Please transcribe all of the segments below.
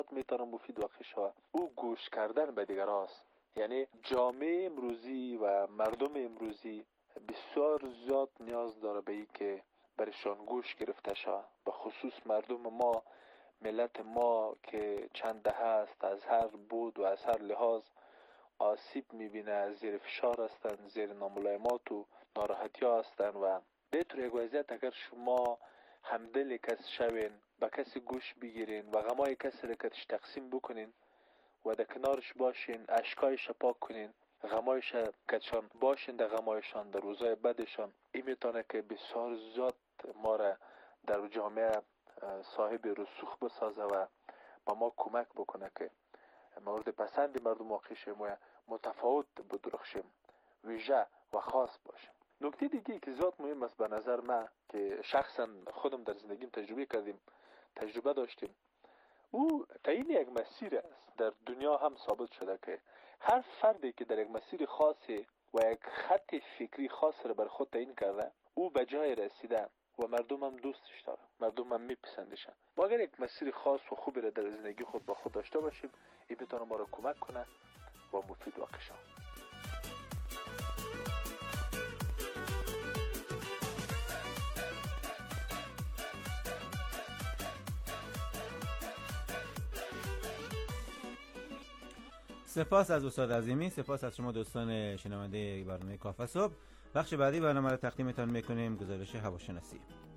میتونه مفید واقع شود. او گوش کردن به دیگر است. یعنی جامعه امروزی و مردم امروزی بسیار زیاد نیاز داره به این که برشان گوش گرفته شود. به خصوص مردم ما، ملت ما که چند دهه است از هر بود و از هر لحاظ آسیب میبینه، زیر فشار هستند، زیر ناملایمات و ناراحتی ها هستند و به طور یک وضعیت اگر شما همدل کسی شوین، به کسی گوش بگیرین و غمای کسی را کتش تقسیم بکنین و در کنارش باشین، اشکایش پاک کنین، غمایش کتشان باشین در غمایشان، در روزای بدشان، این میتونه که بسیار زیاد ما را در جامعه صاحب رسوخ بسازه و با ما کمک بکنه که مورد پسند مردم واقع شیم و متفاوت بدرخشیم، ویژه و خاص باشیم. نکته دیگه که زیاد مهم است به نظر من که شخصا خودم در زندگیم تجربه داشتیم، او تعیین یک مسیر است. در دنیا هم ثابت شده که هر فردی که در یک مسیر خاصی و یک خط فکری خاص را بر خود تعیین کرده، او به جای رسیده و مردم هم دوستش داره، مردم هم میپسندشن. ما اگر یک مسیر خاص و خوبی را در زندگی خود با خود داشته باشیم، این میتونه ما را کمک کنه و مفید واقع شود. سپاس از استاد عظیمی، سپاس از شما دوستان شنونده برنامه کافه صبح. بخش بعدی برنامه را تقدیمتان میکنیم، گزارش هواشناسی.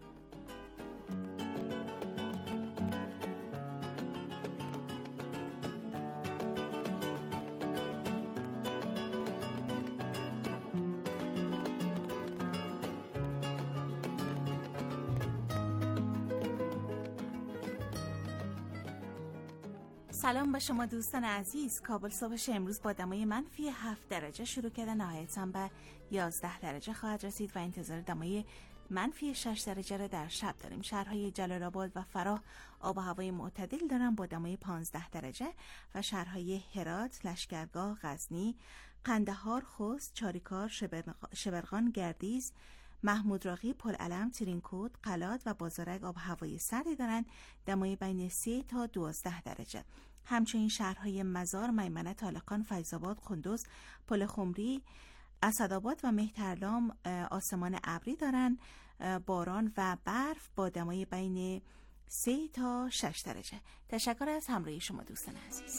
سلام به شما دوستان عزیز. کابل صبحش امروز با دمای منفی 7 درجه شروع کرده، نهایتاً به 11 درجه خواهد رسید و انتظار دمای منفی 6 درجه را در شب داریم. شهرهای جلال آباد و فراه آب و هوای معتدل دارن با دمای 15 درجه و شهرهای هرات، لشکرگاه، غزنی، قندهار، خوست، چاریکار، شبرغان، گردیز، محمود راقی، پلعلم، ترینکوت، قلات و بازارک آب هوای سردی دارند، دمای بین 3 تا 12 درجه. همچنین شهرهای مزار، میمنه، طالقان، فیض‌آباد، قندوز، پل خمری، اسدآباد و مهترلام آسمان ابری دارند، باران و برف با دمای بین 3 تا 6 درجه. تشکر از همراهی شما دوستان عزیز.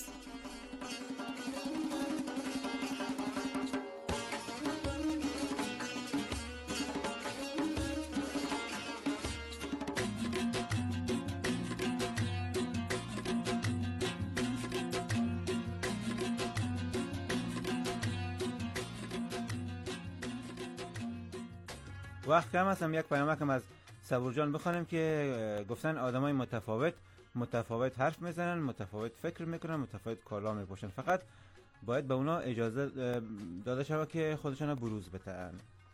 وقت کم هستم، یک پیامکم از صبور جان بخوانیم که گفتن آدمای متفاوت حرف میزنن، متفاوت فکر میکنن، متفاوت کالا میپوشن، فقط باید به اونا اجازه داده شود که خودشون بروز بدن.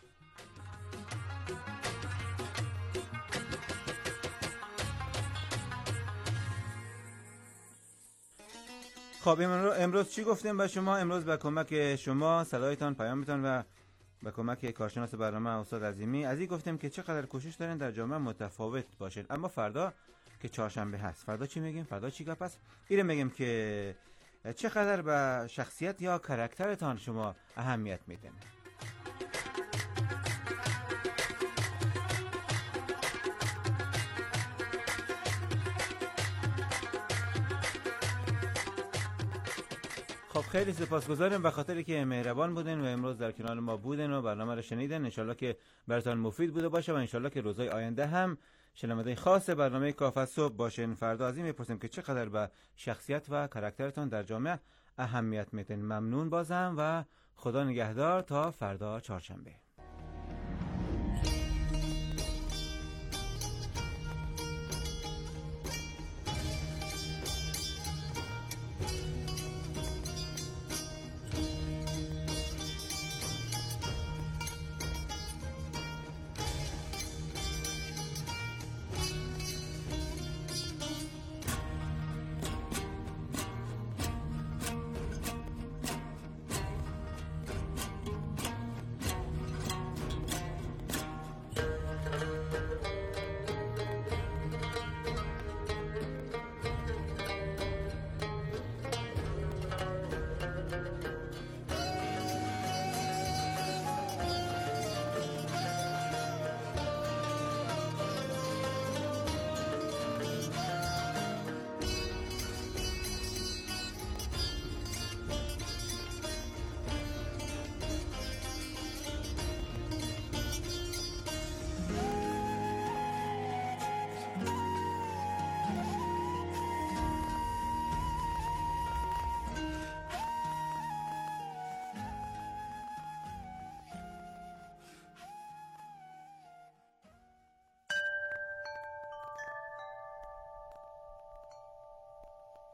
خب امروز چی گفتیم به شما؟ امروز به کمک شما صدایتان، پیامتان و به کمک کارشناس برنامه استاد عظیمی از این گفتیم که چقدر کوشش دارین در جامعه متفاوت باشین. اما فردا که چهارشنبه هست، فردا چی میگیم؟ فردا چی گپ است؟ اینو میگیم که چقدر به شخصیت یا کاراکترتان شما اهمیت میدین. خب خیلی سپاسگزارم به خاطری که مهربان بودین و امروز در کنار ما بودین و برنامه رو شنیدن. انشالله که براتون مفید بوده باشه و انشالله که روزهای آینده هم شنونده خاص برنامه کافه صبح باشین. فردا از این میپرسیم که چقدر به شخصیت و کاراکترتون در جامعه اهمیت میدین. ممنون بازم و خدا نگهدار تا فردا چهارشنبه.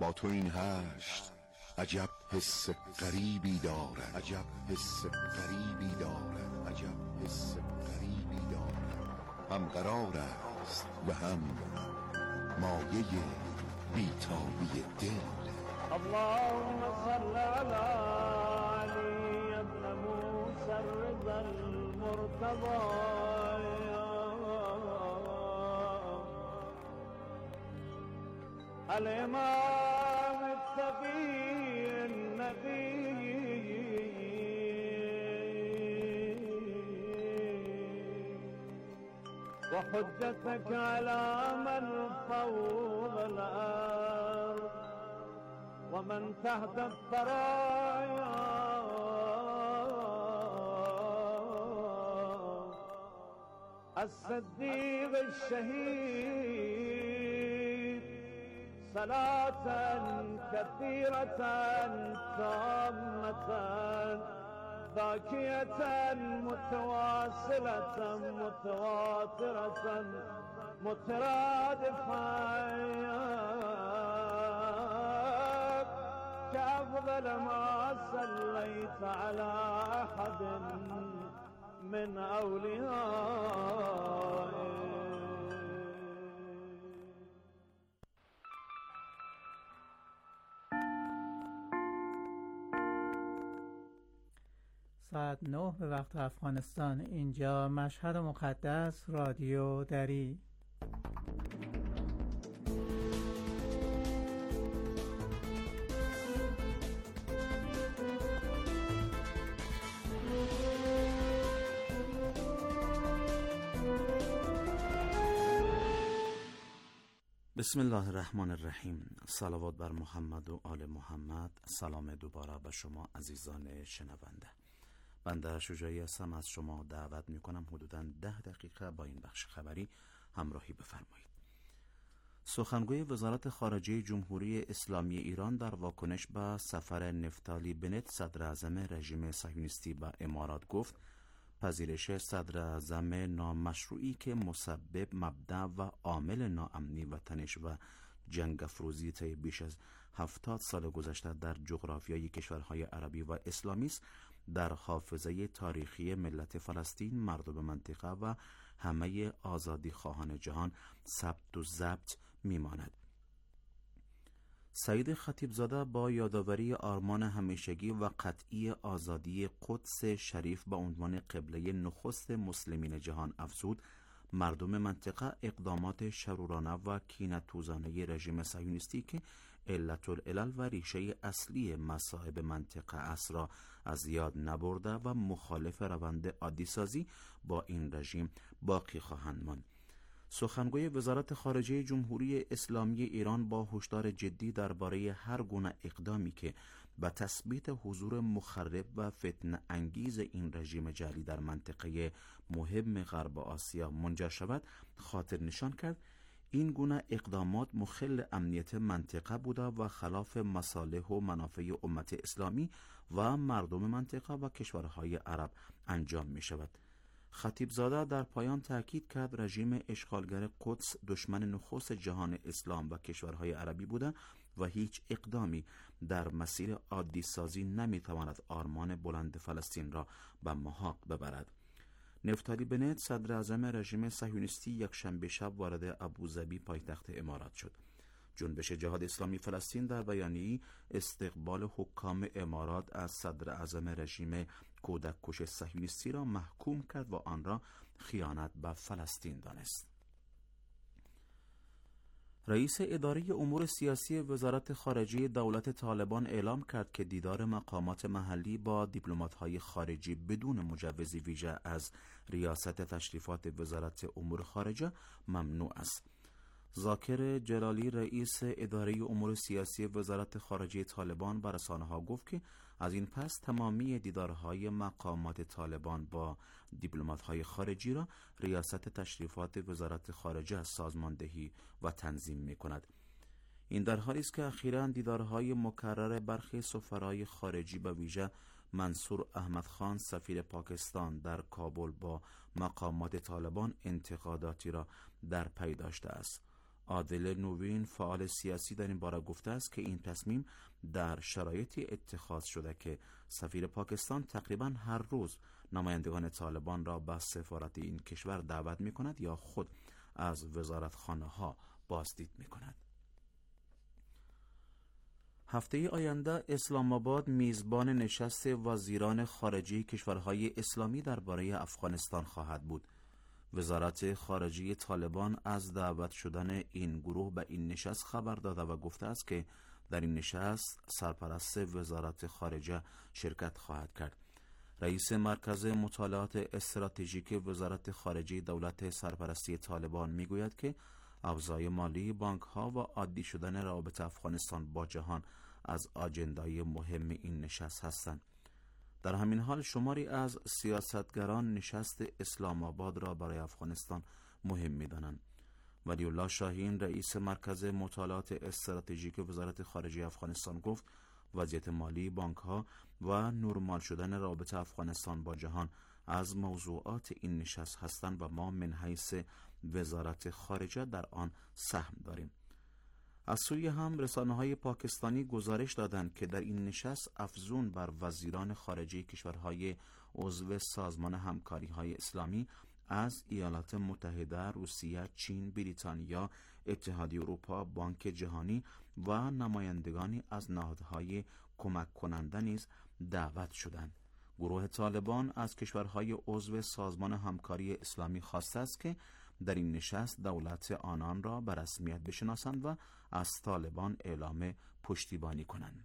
با تو این هشت عجب حس غریبی دارد، عجب حس غریبی دارد، عجب حس غریبی دارد. هم قرار است و هم مایه بیتابی دل. اللهم صل على علي ابن موسى الرضا المرتضى الإمام التقي النبي وحجتك على من فوق الأرض ومن تحت الثرايا الصديق الشهيد صلاة كثيرة تامة باكية متواصلة متواترة مترادفة كأفضل ما صليت على أحد من أوليائك. ساعت 9 به وقت افغانستان. اینجا مشهد مقدس، رادیو دری. بسم الله الرحمن الرحیم. صلوات بر محمد و آل محمد. سلام دوباره به شما عزیزان شنونده. بنده شجاعی هستم. از شما دعوت می کنم حدوداً 10 دقیقه با این بخش خبری همراهی بفرمایید. سخنگوی وزارت خارجه جمهوری اسلامی ایران در واکنش به سفر نفتالی بنت صدر اعظم رژیم صهیونیستی به امارات گفت پذیرش صدر اعظم نامشروعی که مسبب، مبدأ و عامل ناامنی و تنش و جنگ افروزی طی بیش از 70 سال گذشته در جغرافیای کشورهای عربی و اسلامی است، در حافظه تاریخی ملت فلسطین، مردم منطقه و همه آزادی خواهان جهان ثبت و ضبط میماند. سعید خطیبزاده با یادآوری آرمان همیشگی و قطعی آزادی قدس شریف به عنوان قبله نخست مسلمین جهان افزود مردم منطقه اقدامات شرورانه و کینه‌توزانه رژیم صهیونیستی که علت العلل و ریشه اصلی مصائب منطقه است را از یاد نبرده و مخالف روند عادی‌سازی با این رژیم باقی خواهند ماند. سخنگوی وزارت خارجه جمهوری اسلامی ایران با هشدار جدی درباره هر گونه اقدامی که به تثبیت حضور مخرب و فتنه انگیز این رژیم جعلی در منطقه مهم غرب آسیا منجر شود خاطر نشان کرد این گونه اقدامات مخل امنیت منطقه بوده و خلاف مصالح و منافع امت اسلامی و مردم منطقه و کشورهای عرب انجام می شود. خطیبزاده در پایان تاکید کرد رژیم اشغالگر قدس دشمن نخست جهان اسلام و کشورهای عربی بوده و هیچ اقدامی در مسیر عادی سازی نمیتواند آرمان بلند فلسطین را به محاق ببرد. نفتالی بنت صدر اعظم رژیم صهیونیستی یکشنبه شب وارد ابوظبی پایتخت امارات شد. جنبش جهاد اسلامی فلسطین در بیانیه‌ای استقبال حکام امارات از صدر اعظم رژیم کودککش صهیونیستی را محکوم کرد و آن را خیانت به فلسطین دانست. رئیس اداره امور سیاسی وزارت خارجه دولت طالبان اعلام کرد که دیدار مقامات محلی با دیپلمات‌های خارجی بدون مجوز ویژه از ریاست تشریفات وزارت امور خارجه ممنوع است. ذاکر جلالی رئیس اداره امور سیاسی وزارت خارجه طالبان به رسانه‌ها گفت که از این پس تمامی دیدارهای مقامات طالبان با دیپلمات‌های خارجی را ریاست تشریفات وزارت خارجه سازماندهی و تنظیم می‌کند. این در حالی است که اخیراً دیدارهای مکرر برخی سفرای خارجی به ویژه منصور احمدخان سفیر پاکستان در کابل با مقامات طالبان انتقاداتی را در پی داشته است. عادل نوین فعال سیاسی در این باره گفته است که این تصمیم در شرایطی اتخاذ شده که سفیر پاکستان تقریبا هر روز نمایندگان طالبان را به سفارت این کشور دعوت می کند یا خود از وزارتخانه ها بازدید می کند. هفته آینده اسلام آباد میزبان نشست وزیران خارجه کشورهای اسلامی درباره افغانستان خواهد بود. وزارت خارجه طالبان از دعوت شدن این گروه به این نشست خبر داده و گفته است که در این نشست سرپرست وزارت خارجه شرکت خواهد کرد. رئیس مرکز مطالعات استراتژیک وزارت خارجه دولت سرپرستی طالبان میگوید که اوضاع مالی بانک ها و عادی شدن روابط افغانستان با جهان از آجندای مهم این نشست هستند. در همین حال شماری از سیاستگران نشست اسلام آباد را برای افغانستان مهم می‌دانند. ولی الله شاهین رئیس مرکز مطالعات استراتژیک وزارت خارجه افغانستان گفت وضعیت مالی بانک ها و نورمال شدن رابطه افغانستان با جهان از موضوعات این نشست هستند و ما من حیث وزارت خارجه در آن سهم داریم. از سوی هم رسانه‌های پاکستانی گزارش دادند که در این نشست افزون بر وزیران خارجه کشورهای عضو سازمان همکاری‌های اسلامی از ایالات متحده، روسیه، چین، بریتانیا، اتحادیه اروپا، بانک جهانی و نمایندگانی از نهادهای کمک کننده نیز دعوت شدند. گروه طالبان از کشورهای عضو سازمان همکاری اسلامی خواسته است که در این نشست دولت آنان را به رسمیت بشناسند و از طالبان اعلام پشتیبانی کنند.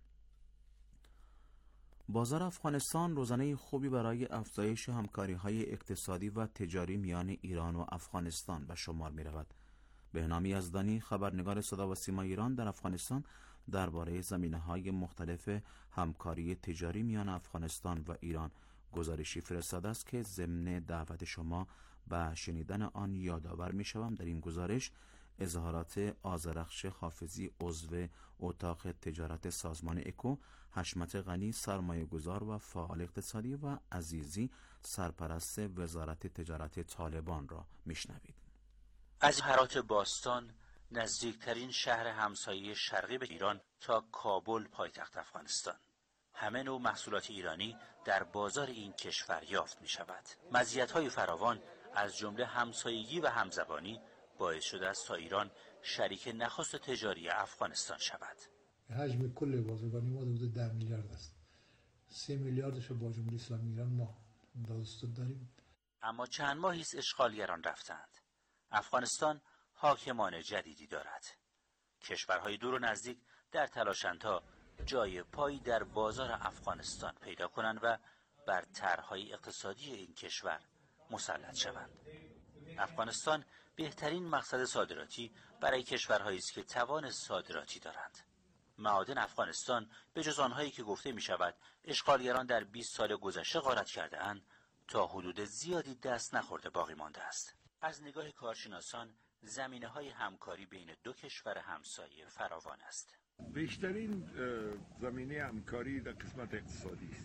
بازار افغانستان روزانه خوبی برای افزایش همکاری‌های اقتصادی و تجاری میان ایران و افغانستان به شمار می‌رود. بهنام یزدانی خبرنگار صدا و سیما ایران در افغانستان درباره زمینه‌های مختلف همکاری تجاری میان افغانستان و ایران گزارشی فرستاده است که ضمن دعوت شما به شنیدن آن یادآور می‌شوم. در این گزارش اظهارات آذرخش حافظی عضو اتاق تجارت سازمان اکو، حشمت غنی سرمایه‌گذار و فعال اقتصادی و عزیزی سرپرست وزارت تجارت طالبان را میشنوید. از هرات باستان نزدیکترین شهر همسایه شرقی به ایران تا کابل پایتخت افغانستان، همه نوع محصولات ایرانی در بازار این کشور یافت می شود. مزیت‌های فراوان از جمله همسایگی و همزبانی باعث شده است تا ایران شریک نخست تجاری افغانستان شود. حجم کل بازرگانی ما حدود 10 میلیارد است. 3 میلیاردش رو با جمهوری اسلامی ایران ما دستور داریم. اما چند ماهی است اشغالگران رفتند. افغانستان حاکمان جدیدی دارد. کشورهای دور و نزدیک در تلاشند تا جای پایی در بازار افغانستان پیدا کنند و بر طرح‌های اقتصادی این کشور مسلط شوند. افغانستان بهترین مقصد صادراتی برای کشورهایی است که توان صادراتی دارند. معادن افغانستان به جز آنهایی که گفته می شود اشغالگران در 20 سال گذشته غارت کرده اند تا حدود زیادی دست نخورده باقی مانده است. از نگاه کارشناسان زمینه‌های همکاری بین دو کشور همسایه فراوان است. بیشترین زمینه همکاری در قسمت اقتصادی است.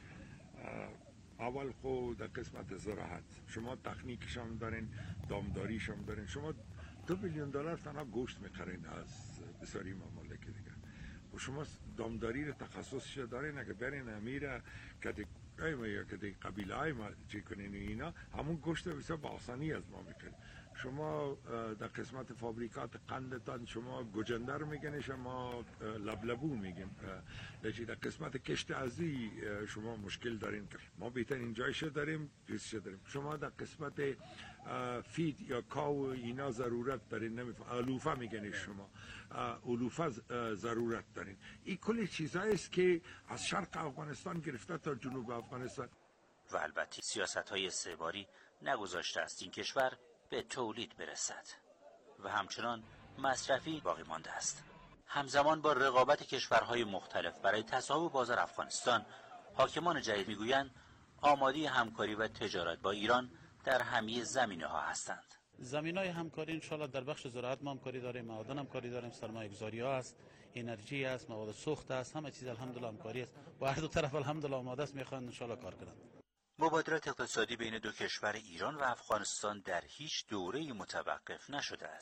اول خود در قسمت زراعت شما تکنیکش هم دارین، دامداریش هم دارین. شما $2 بیلیون تنها گوشت میخرین از بسیاری ممالک دیگه و شما دامداری رو تخصصش دارین. اگه برین امیره که یا که قبیله های ما چی کنین اینا همون گوشت بسیار با آسانی از ما میکنین. شما در قسمت فابریکات قندتان شما گوجنده رو میگن، شما لبلبو میگیم. در قسمت کشت ازی شما مشکل دارین که ما بهترین جایش داریم، ریسش داریم. شما در قسمت فید یا کاو اینا ضرورت دارین، علوفه میگن شما علوفه ضرورت دارین. این کل چیزایی است که از شرق افغانستان گرفته تا جنوب افغانستان. و البته سیاست‌های استعماری نگذاشته است این کشور به تولید برسد و همچنان مصرفی باقی مانده است. همزمان با رقابت کشورهای مختلف برای تصاحب بازار افغانستان، حاکمان جدید میگویند آماده همکاری و تجارت با ایران در همه زمینه‌ها هستند. زمینه‌های همکاری انشالله در بخش زراعت ما همکاری داریم، معادن همکاری داریم، سرمایه‌گذاری‌ها است، انرژی است، مواد سوخت است، همه چیز الحمدلله همکاری است و هر دو طرف الحمدلله آماده است، میخوان انشالله کار کنند. مبادرات اقتصادی بین دو کشور ایران و افغانستان در هیچ دوره‌ای متوقف نشده است.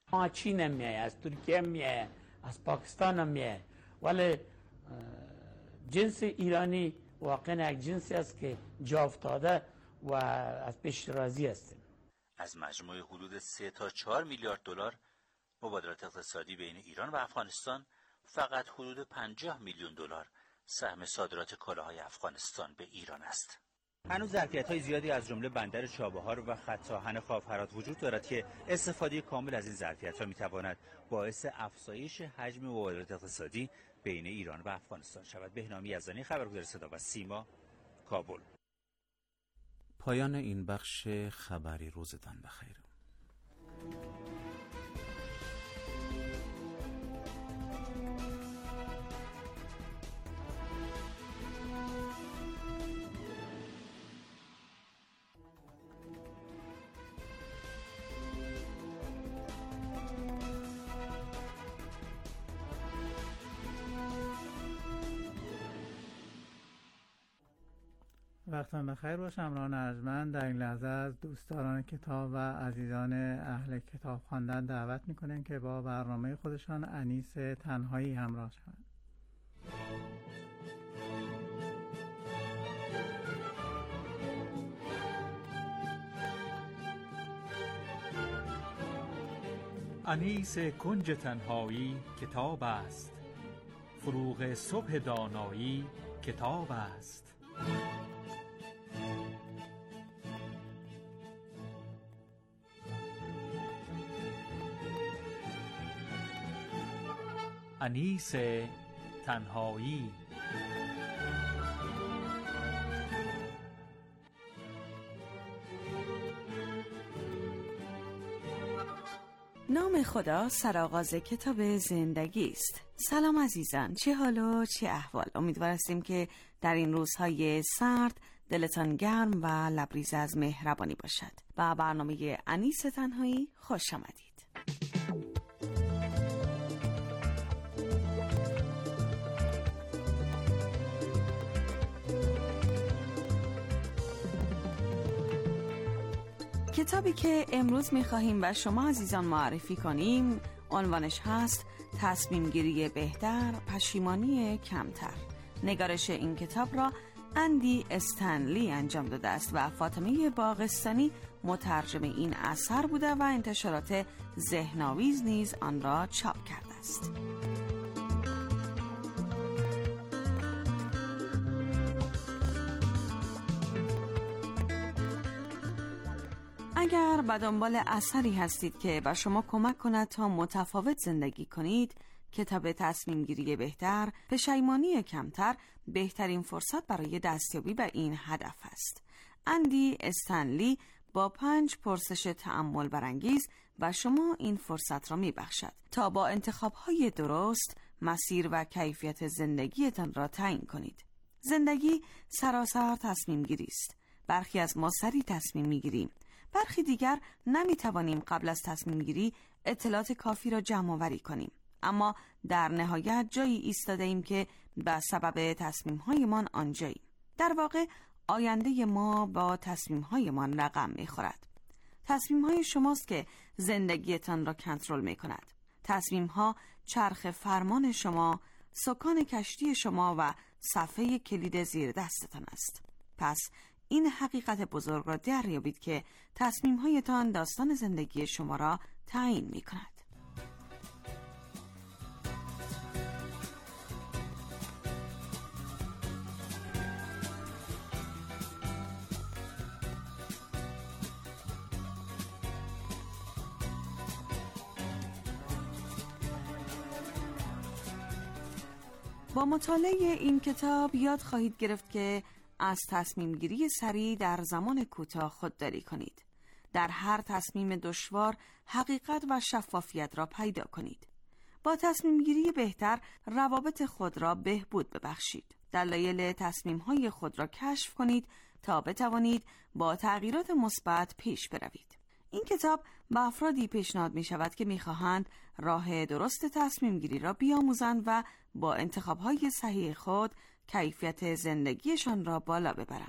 از چین هم میایه، از ترکیه هم میایه، از پاکستان هم میایه، ولی جنس ایرانی واقعا یک جنسی است که جا افتاده و از پیش راضی هستیم. از مجموع حدود 3 تا 4 میلیارد دلار مبادلات اقتصادی بین ایران و افغانستان، فقط حدود 50 میلیون دلار سهم صادرات کالاهای افغانستان به ایران است. هنوز ظرفیت‌های زیادی از جمله بندر چابهار و خط آهن خاف هرات وجود دارد که استفاده کامل از این ظرفیت‌ها می‌تواند باعث افزایش حجم مبادلات اقتصادی بین ایران و افغانستان شود. بهنامی یزدانی، خبرگزار صدا و سیما، کابل. پایان این بخش خبری. روزتان بخیر. وقتان بخیر باش. امران ارجمند در این لحظه از دوستداران کتاب و عزیزان اهل کتاب خواندن دعوت میکنیم که با برنامه خودشان انیس تنهایی همراه شوند. انیس کنج تنهایی کتاب است، فروغ صبح دانایی کتاب است. انیس تنهایی. نام خدا سرآغاز کتاب زندگی است. سلام عزیزان، چه حال و چه احوال؟ امیدوار هستیم که در این روزهای سرد دلتان گرم و لبریز از مهربانی باشد. با برنامه انیس تنهایی خوش آمدید. کتابی که امروز می‌خواهیم به شما عزیزان معرفی کنیم عنوانش هست تصمیم گیری بهتر، پشیمانی کمتر. نگارش این کتاب را اندی استنلی انجام داده است و فاطمه باغستانی مترجم این اثر بوده و انتشارات ذهن‌آویز نیز آن را چاپ کرده است. اگر به دنبال اثری هستید که به شما کمک کند تا متفاوت زندگی کنید، کتاب تصمیم گیری بهتر، پشیمانی کمتر بهترین فرصت برای دستیابی به این هدف است. اندی استنلی با 5 پرسش تأمل برانگیز و شما این فرصت را میبخشد تا با انتخاب‌های درست مسیر و کیفیت زندگیتان را تعیین کنید. زندگی سراسر تصمیم گیری است. برخی از ما سریع تصمیم میگیریم، برخی دیگر نمیتوانیم قبل از تصمیم گیری اطلاعات کافی را جمع آوری کنیم، اما در نهایت جایی ایستاده ایم که به سبب تصمیم‌هایمان آنجاییم. در واقع آینده ما با تصمیم‌هایمان رقم می‌خورد. تصمیم‌های شماست که زندگیتان را کنترل می‌کند. تصمیم‌ها چرخ فرمان شما، سکان کشتی شما و صفحه کلید زیر دستتان است. پس این حقیقت بزرگ را دریابید که تصمیم‌هایتان داستان زندگی شما را تعیین می‌کند. با مطالعه این کتاب یاد خواهید گرفت که از تصمیم گیری سریع در زمان کوتاه خودداری کنید. در هر تصمیم دشوار حقیقت و شفافیت را پیدا کنید. با تصمیم گیری بهتر روابط خود را بهبود ببخشید. دلایل تصمیم‌های خود را کشف کنید تا بتوانید با تغییرات مثبت پیش بروید. این کتاب به افرادی پیشنهاد می شود که می خواهند راه درست تصمیم گیری را بیاموزند و با انتخاب‌های صحیح خود کیفیت زندگیشان را بالا ببرند.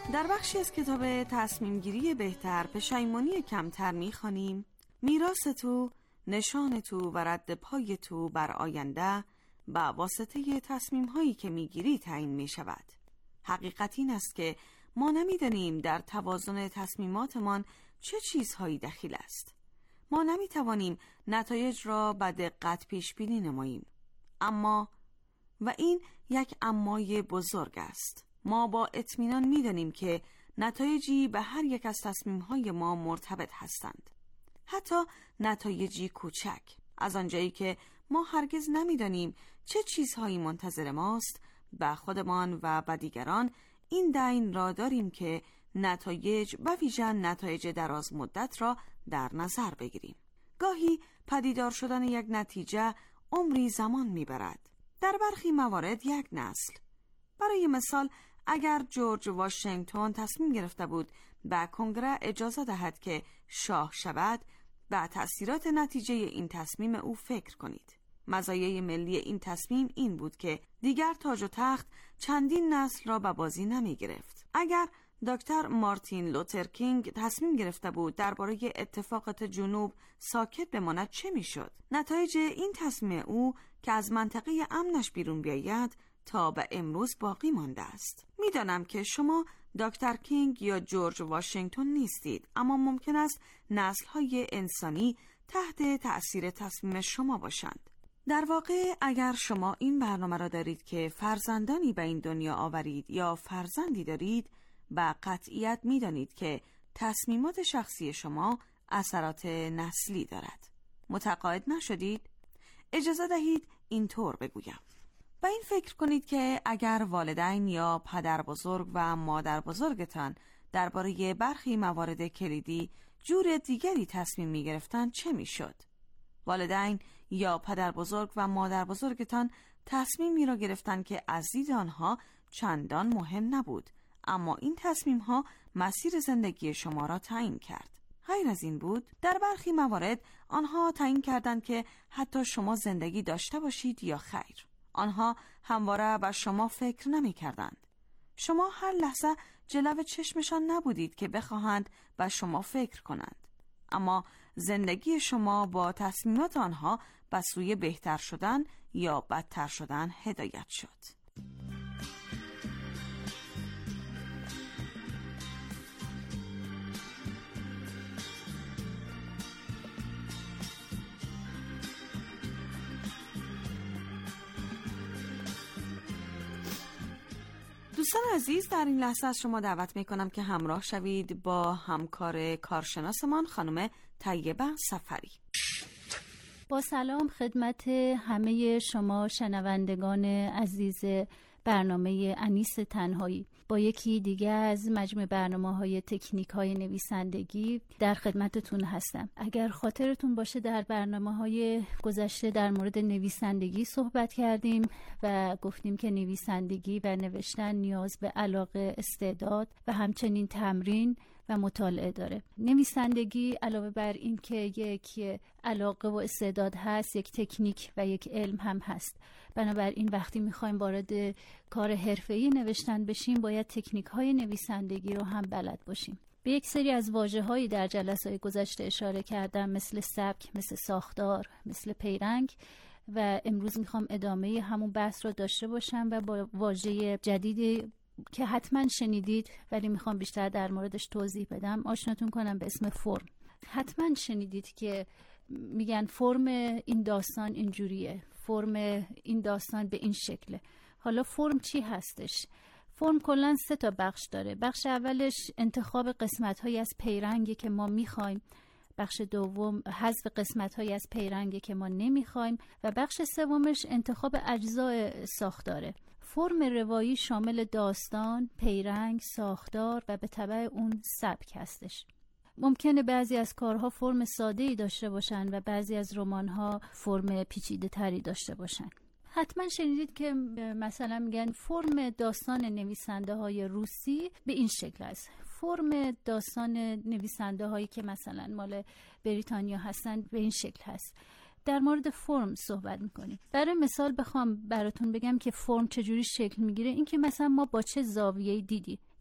در بخشی از کتاب تصمیم گیری بهتر پشیمانی کمتر می‌خوانیم: میراث تو، نشان تو و رد پای تو بر آینده با واسطه تصمیم هایی که میگیری تعیین می شود. حقیقت این است که ما نمی‌دانیم در توازن تصمیماتمان چه چیزهایی دخیل است. ما نمی‌توانیم نتایج را به دقت پیش بینی نماییم. اما و این یک امای بزرگ است. ما با اطمینان می‌دانیم که نتایجی به هر یک از تصمیم‌های ما مرتبط هستند. حتی نتایجی کوچک. از آنجایی که ما هرگز نمی‌دانیم چه چیزهایی منتظر ماست، به خودمان و به دیگران این دین را داریم که نتایج و ویژه نتایج دراز مدت را در نظر بگیریم. گاهی پدیدار شدن یک نتیجه عمری زمان میبرد. در برخی موارد یک نسل. برای مثال اگر جورج واشنگتن تصمیم گرفته بود به کنگره اجازه دهد که شاه شود، به تأثیرات نتیجه این تصمیم او فکر کنید. مزایای ملی این تصمیم این بود که دیگر تاج و تخت چندین نسل را به بازی نمی گرفت. اگر دکتر مارتین لوتر کینگ تصمیم گرفته بود درباره اتفاقات جنوب ساکت بماند، چه می شد؟ نتایج این تصمیم او که از منطقه امنش بیرون بیاید تا به امروز باقی مانده است. می دانم که شما دکتر کینگ یا جورج واشنگتن نیستید، اما ممکن است نسل‌های انسانی تحت تأثیر تصمیم شما باشند. در واقع اگر شما این برنامه را دارید که فرزندانی به این دنیا آورید یا فرزندی دارید، با قطعیت می‌دانید که تصمیمات شخصی شما اثرات نسلی دارد. متقاعد نشدید؟ اجازه دهید اینطور بگویم. و این فکر کنید که اگر والدین یا پدر بزرگ و مادر بزرگتان درباره برخی موارد کلیدی جور دیگری تصمیم می گرفتن، چه می شد؟ والدین یا پدر بزرگ و مادر بزرگتان تصمیمی را گرفتن که از دید آنها چندان مهم نبود، اما این تصمیم ها مسیر زندگی شما را تعیین کرد. غیر از این بود، در برخی موارد آنها تعیین کردند که حتی شما زندگی داشته باشید یا خیر. آنها همواره به شما فکر نمی کردند. شما هر لحظه جلو چشمشان نبودید که بخواهند به شما فکر کنند. اما زندگی شما با تصمیمات آنها به سوی بهتر شدن یا بدتر شدن هدایت شد. دوستان عزیز، در این لحظه از شما دعوت میکنم که همراه شوید با همکار کارشناسمان خانم طیبه سفری. با سلام خدمت همه شما شنوندگان عزیز برنامه انیس تنهایی، با یکی دیگه از مجموع برنامه‌های تکنیک‌های نویسندگی در خدمتتون هستم. اگر خاطرتون باشه در برنامه‌های گذشته در مورد نویسندگی صحبت کردیم و گفتیم که نویسندگی و نوشتن نیاز به علاقه، استعداد و همچنین تمرین و مطالعه داره. نویسندگی علاوه بر این که یک علاقه و استعداد هست، یک تکنیک و یک علم هم هست. بنابراین وقتی میخوایم وارد کار حرفه‌ای نوشتن بشیم، باید تکنیک‌های نویسندگی رو هم بلد باشیم. به یک سری از واژه‌هایی در جلسه‌های گذشته اشاره کردم، مثل سبک، مثل ساختار، مثل پیرنگ، و امروز میخوام ادامه همون بحث رو داشته باشم و با واژه جدیدی که حتما شنیدید ولی میخوام بیشتر در موردش توضیح بدم آشناتون کنم، به اسم فرم. حتما شنیدید که میگن فرم این داستان اینجوریه، فرم این داستان به این شکله. حالا فرم چی هستش؟ فرم کلاً 3 تا بخش داره. بخش اولش انتخاب قسمت‌هایی از پیرنگی که ما میخوایم، بخش دوم حذف قسمت‌هایی از پیرنگی که ما نمیخوایم و بخش سومش انتخاب اجزای ساختاره. فرم روایی شامل داستان، پیرنگ، ساختار و به تبع اون سبک هستش. ممکنه بعضی از کارها فرم ساده‌ای داشته باشن و بعضی از رمان‌ها فرم پیچیده‌تری داشته باشن. حتما شنیدید که مثلا میگن فرم داستان نویسنده‌های روسی به این شکل است. فرم داستان نویسنده‌هایی که مثلا مال بریتانیا هستن به این شکل هست. در مورد فرم صحبت میکنیم. برای مثال بخوام براتون بگم که فرم چجوری شکل میگیره، این که مثلا ما با چه زاویه‌ای دیدیم،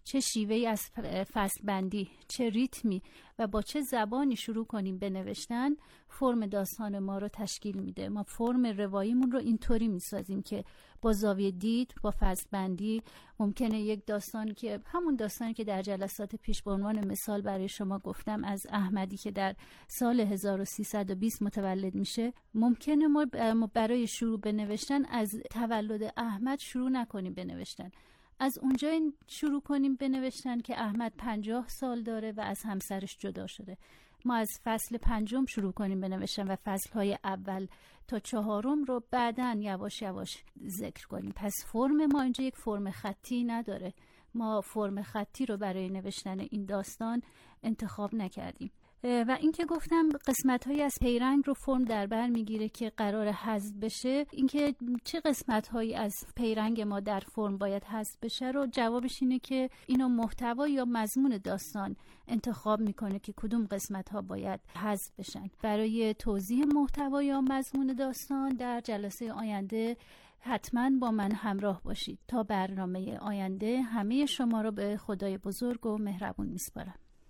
چه شیوهی از فصل بندی، چه ریتمی و با چه زبانی شروع کنیم به نوشتن فرم داستان ما رو تشکیل میده. ما فرم رواییمون رو اینطوری میسازیم که با زاویه دید، با فصل بندی ممکنه یک داستان که همون داستانی که در جلسات پیش به عنوان مثال برای شما گفتم از احمدی که در سال 1320 متولد میشه، ممکنه ما برای شروع به نوشتن از تولد احمد شروع نکنیم به نوشتن، از اونجا شروع کنیم به نوشتن که احمد 50 سال داره و از همسرش جدا شده. ما از فصل 5 شروع کنیم به نوشتن و فصلهای اول تا 4 رو بعداً یواش یواش ذکر کنیم. پس فرم ما اینجا یک فرم خطی نداره. ما فرم خطی رو برای نوشتن این داستان انتخاب نکردیم. و اینکه گفتم قسمت‌هایی از پیرنگ رو فرم در بر میگیره که قرار حذف بشه، اینکه چه قسمت‌هایی از پیرنگ ما در فرم باید حذف بشه رو جوابش اینه که اینو محتوا یا مضمون داستان انتخاب میکنه که کدوم قسمت‌ها باید حذف بشن. برای توضیح محتوا یا مضمون داستان در جلسه آینده حتما با من همراه باشید. تا برنامه آینده همه شما رو به خدای بزرگ و مهربون میسپارم.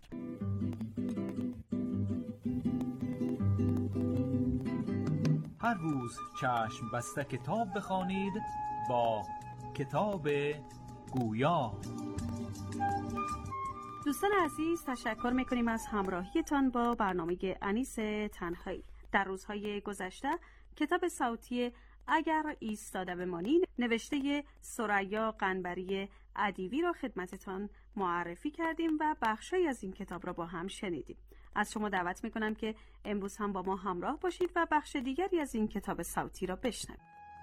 هر روز چشم بسته کتاب بخوانید با کتاب گویا. دوستان عزیز، تشکر میکنیم از همراهیتان با برنامه انیس تنهایی. در روزهای گذشته کتاب صوتی اگر ایستاده بمانی نوشته ثریا قنبری ادیبی را خدمتتان معرفی کردیم و بخشی از این کتاب را با هم شنیدیم. از شما دعوت میکنم که امروز هم با ما همراه باشید و بخش دیگری از این کتاب صوتی را بشنوید.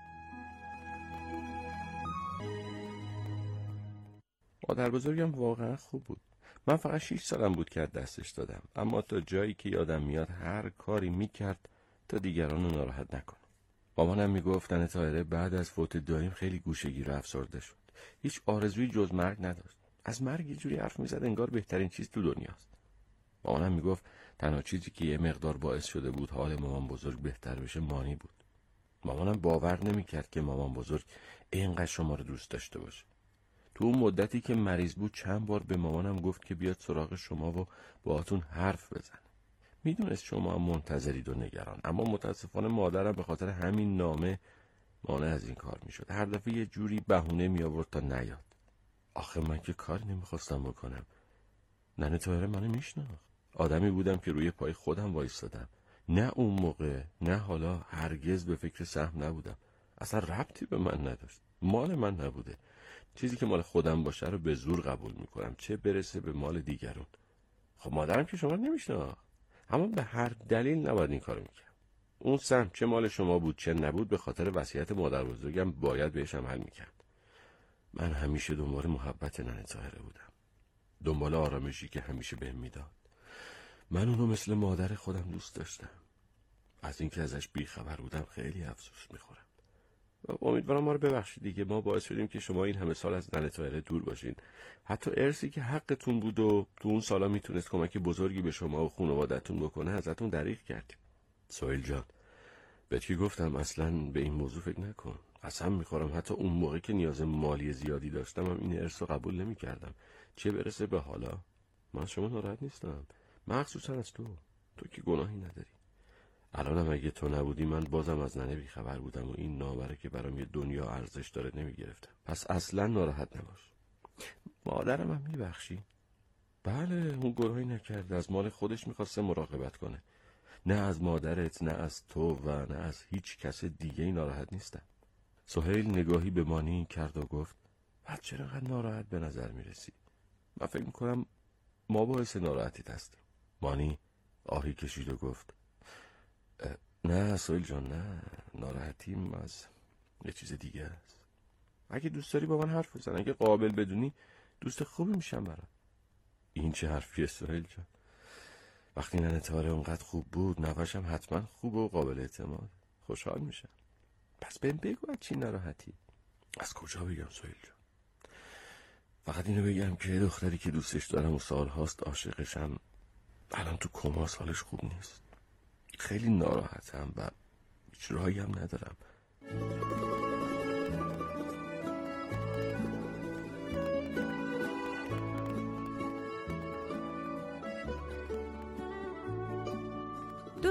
مادر بزرگم واقعا خوب بود. من فقط 6 سالم بود که دستش دادم، اما تا جایی که یادم میاد هر کاری میکرد تا دیگران رو ناراحت نکنه. مامانم میگفت ننه طاهره بعد از فوت داییم خیلی گوشگیر و افسرده شد. هیچ آرزویی جز مرگ نداشت. از مرگ یه جوری حرف میزد انگار بهترین چیز تو دنیاست. مامانم میگفت تنها چیزی که یه مقدار باعث شده بود حال مامان بزرگ بهتر بشه مانی بود. مامانم باور نمیکرد که مامان بزرگ اینقدر شما رو دوست داشته باشه. تو اون مدتی که مریض بود چند بار به مامانم گفت که بیاد سراغ شما و باهاتون حرف بزنه. میدونست شما هم منتظرید و نگران، اما متاسفانه مادرم به خاطر همین نامه مانع از این کار میشد. هر دفعه یه جوری بهونه می آورد تا نیاد. آخه من که کاری نمیخواستم بکنم. ننه طاهره منو میشناخت. آدمی بودم که روی پای خودم وایستادم. نه اون موقع نه حالا هرگز به فکر سهم نبودم. اصلا ربطی به من نداشت. مال من نبوده. چیزی که مال خودم باشه رو به زور قبول میکنم، چه برسه به مال دیگرون. خب مادرم که شما نمیشناخت، اما به هر دلیل نباید این کارو میکرد. اون سهم چه مال شما بود چه نبود به خاطر وصیت مادر بزرگم باید بهش عمل میکرد. من همیشه دنبال محبت ننه طاهره بودم، دنبال آرامشی که همیشه بهم میداد. من اونو مثل مادر خودم دوست داشتم. از اینکه ازش بیخبر بودم خیلی افسوس میخورم. امیدوارم ما رو ببخشید دیگه. ما باعث شدیم که شما این همه سال از ننه طاهره دور باشین. حتی ارثی که حقتون بود و تو اون سالا میتونست کمک بزرگی به شما و خانواده‌تون بکنه ازتون دریغ کردیم. سهیل جان، بهت که گفتم اصلاً به این موضوع فکر نکن. قسم میخورم حتی اون موقع که نیاز مالی زیادی داشتم هم این ارث رو قبول نمیکردم، چه برسه به حالا. من از شما ناراحت نیستم، مخصوصا از تو که گناهی نداری. الانم اگه تو نبودی من بازم از ننه بیخبر بودم و این نامره که برام یه دنیا ارزش داره نمیگرفتم. پس اصلا ناراحت نباش. مادرم هم میبخشی؟ بله، اون گناهی نکرده، از مال خودش میخواسته مراقبت کنه. نه از مادرت، نه از تو و نه از هیچ کس دیگه ناراحت نیستم. سهیل نگاهی به مانی کرد و گفت بعد چرا انقدر ناراحت به نظر میرسی؟ من فکر میکنم ما باعث ناراحتیت هستیم. مانی آهی کشید و گفت نه سهیل جان، نه، ناراحتیم از یه چیز دیگه است. اگه دوست داری با من حرف بزن، اگه قابل بدونی دوست خوبی میشم برات. این چه حرفیه سهیل جان؟ وقتی ننه طاهره اونقدر خوب بود نوشم حتما خوب و قابل اعتماد. خوشحال میشم. پس بهم بگو از چی ناراحتی؟ از کجا بگم سهیل جان؟ فقط اینو بگم که دختری که دوستش دارم و سالهاست عاشقشم الان تو کما، حالش خوب نیست. خیلی ناراحتم و هیچ راهی هم ندارم.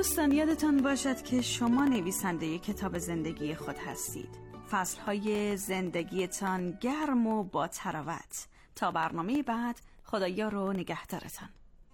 دوستان یادتان باشد که شما نویسنده کتاب زندگی خود هستید. فصلهای زندگیتان گرم و با تراوت. تا برنامه بعد، خدایا رو نگهدارتان.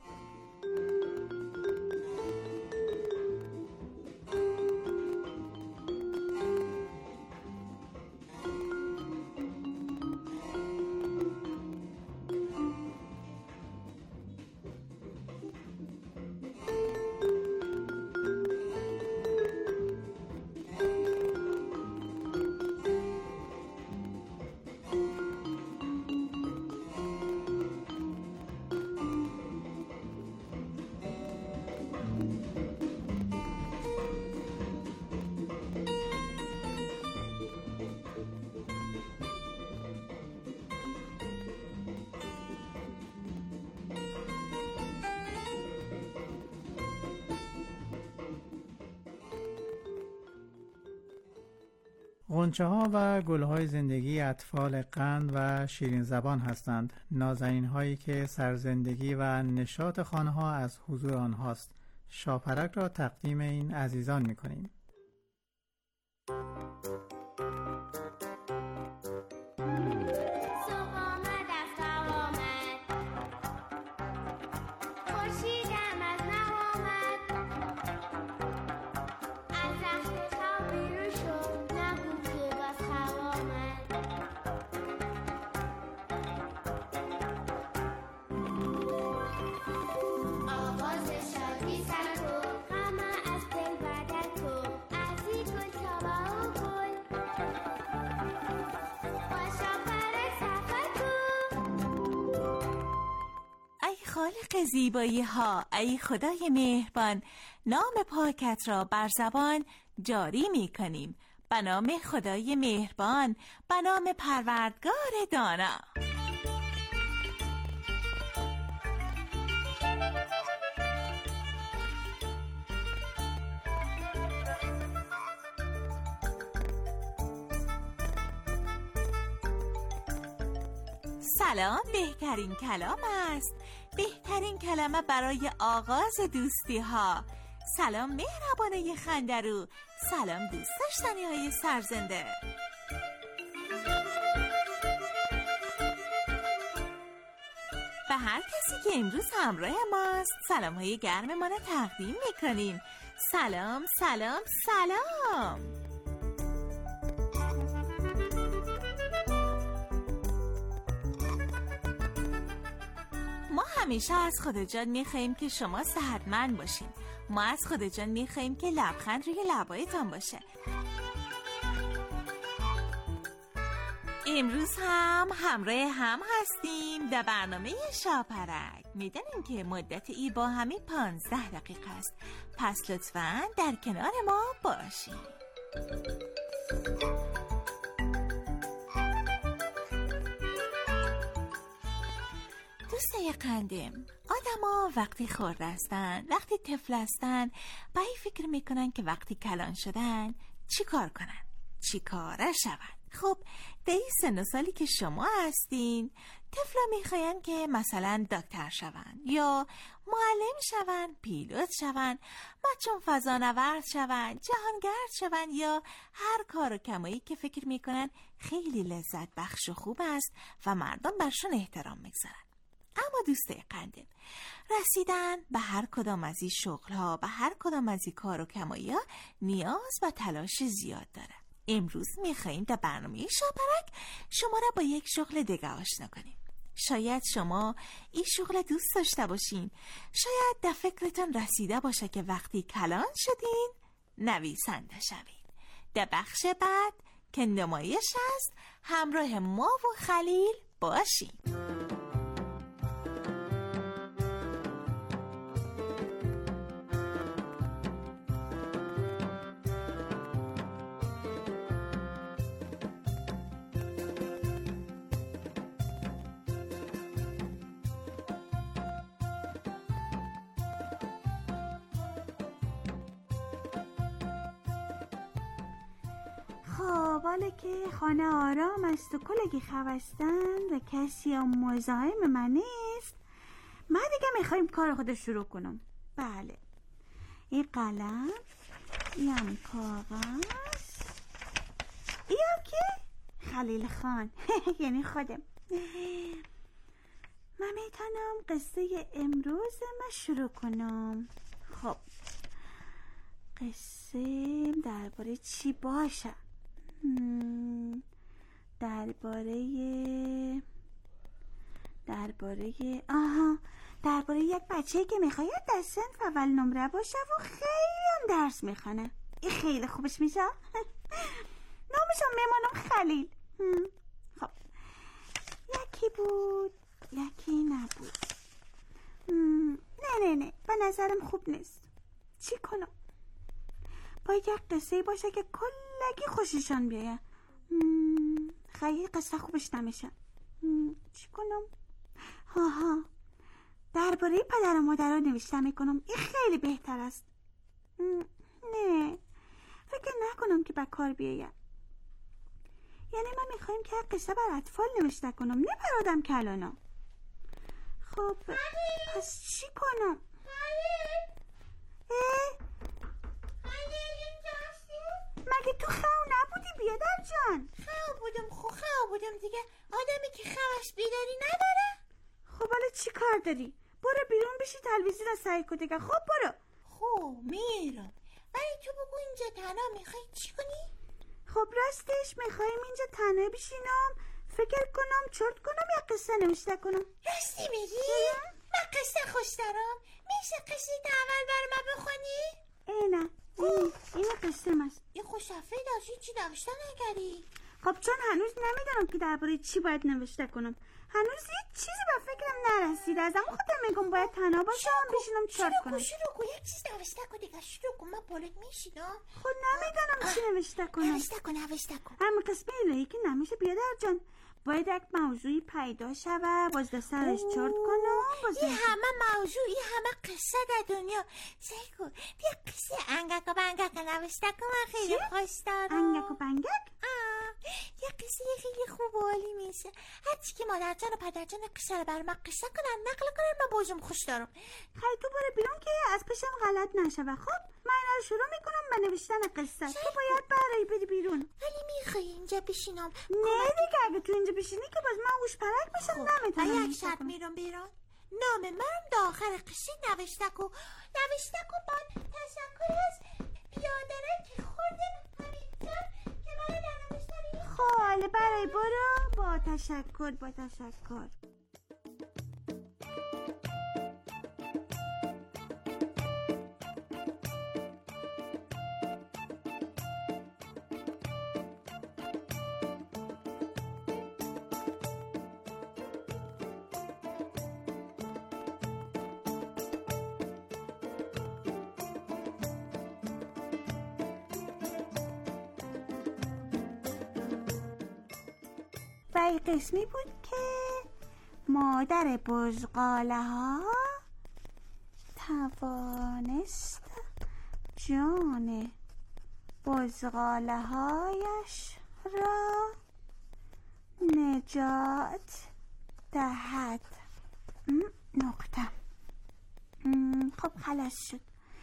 غنچه ها و گل های زندگی اطفال قند و شیرین زبان هستند. نازنین هایی که سرزندگی و نشاط خانه ها از حضور آنهاست. شاپرک را تقدیم این عزیزان می کنیم. خالق زیبایی ها، ای خدای مهربان، نام پاکت را بر زبان جاری می کنیم. به نام خدای مهربان، به نام پروردگار دانا. سلام بهترین کلام است، بهترین کلمه برای آغاز دوستی ها. سلام مهربانه خندرو، سلام دوست داشتنی های سرزنده. به هر کسی که امروز همراه ماست سلام های گرم ما را تقدیم میکنیم. سلام سلام سلام. ما همیشه از خدا جان میخواییم که شما صحتمند باشین. ما از خدا جان میخواییم که لبخند روی لبایتان باشه. امروز هم همراه هم هستیم در برنامه شاپرک. میدونیم که مدت ای با همین 15 دقیقه است، پس لطفاً در کنار ما باشین. دوستای قندم، آدما وقتی خرد هستن، وقتی طفل هستن، به این فکر میکنن که وقتی کلان شدن چی کار کنن، چی کاره شون. خب در این سن و سالی که شما هستین، طفلا میخواین که مثلا دکتر شون، یا معلم شون، پیلوت شون، بچون فضانورد شون، جهانگرد شون، یا هر کار و کمایی که فکر میکنن خیلی لذت بخش و خوب است و مردم برشون احترام میگذارن. اما دوستای قندم، رسیدن به هر کدام از این شغل‌ها، به هر کدام از این کار و کمایی‌ها نیاز و تلاش زیاد داره. امروز میخواییم در برنامه شاپرک شما را با یک شغل دیگه آشنا کنیم. شاید شما این شغل دوست داشته باشین، شاید در فکرتون رسیده باشه که وقتی کلان شدین نویسنده شوین. در بخش بعد که نمایش است، همراه ما و خلیل باشین. حالا که خانه آرام است و کلگی خوستند و کسی هم مزاحم من نیست، من دیگه میخوایم کار خود شروع کنم. بله، این قلم، این کاغذ، این که خلیل خان یعنی خودم. من میتونم قصه امروز ما شروع کنم. خب قصه درباره چی باشه؟ درباره یک بچه‌ای که میخواد در صنف اول نمره باشه و خیلی هم درس میخونه. این خیلی خوبش میشه. نامشم میمانم خلیل. خب یکی بود یکی نبود. نه به نظرم خوب نیست. چی کنم؟ باید یک قصه باشه که کلگی خوششان بیایه. خیلی قصه خوبش نمیشه. چی کنم؟ درباره پدر و مادر رو نوشته میکنم. این خیلی بهتر است. نه فکر نکنم که به کار بیایه. یعنی ما میخوایم که قصه بر اطفال نوشته کنم، نه بر آدم کلانا. خب پس چی کنم؟ مگه تو خو نبودی بیادر جان؟ خو بودم دیگه. آدمی که خوش بیداری نداره. خب حالا چی کار داری؟ برو بیرون بشی تلویزیون سعی کن دیگه. خب برو. خب میرم، ولی تو بگو اینجا تنها میخوای چی کنی؟ خب راستش میخوایم اینجا تنها بشینم، فکر کنم، چرت کنم یا قصه نوشته کنم؟ راستی میگی؟ من قصه خوش دارم. میشه قصه اول بر من بخونی؟ نه این قصه ماست. این خوشفه داشتی چی نوشته نکردی؟ خب چون هنوز نمیدونم که درباره چی باید نوشته کنم، هنوز هیچ چیزی به فکرم نرسیده. از اما خودم میگم باید تنها باشم بشینم چرت کنم. شروع کن یک چیز نوشته کن دیگه. شروع کن، من بالت میشینم. خب نمیدونم چی نوشته کنم. نوشته کن. همین قسمه الهی که نمیشه بیادر جان. باید یک موضوعی پیدا شود، باز در سرش چرت کنم. این همه موضوع، این همه قصه در دنیا. سعی کن بیا قصه انگک و بنگک نوشته کن. من خیلی خوش دارم. انگک و بنگک؟ یه قصه خیلی خوب و عالی میشه. هرچی که مادر جان و پدر جان قصه رو بر من قصه کنن، نقل کنن، من بازم خوش دارم. خیلی تو برو بیرون که از پیشم غلط نشه. خب من اینا رو شروع میکنم به نوشتن قصه. تو باید برای بری بیرون. ولی میخوای اینجا بشینم؟ نه دیگه، اگه تو اینجا بشینی که باز من گوش پرک بشم. نمیتونم. یک شب میرم بیرون. نام من داخل قصه نوشته کن با تشکر از بیادره که خوردم همینجا که من در نوشتن. خاله برای برو. با تشکر. و این قسمی بود که مادر بزغاله ها توانست جان بزغاله هایش را نجات دهد. نقطه. خب خلاص شد.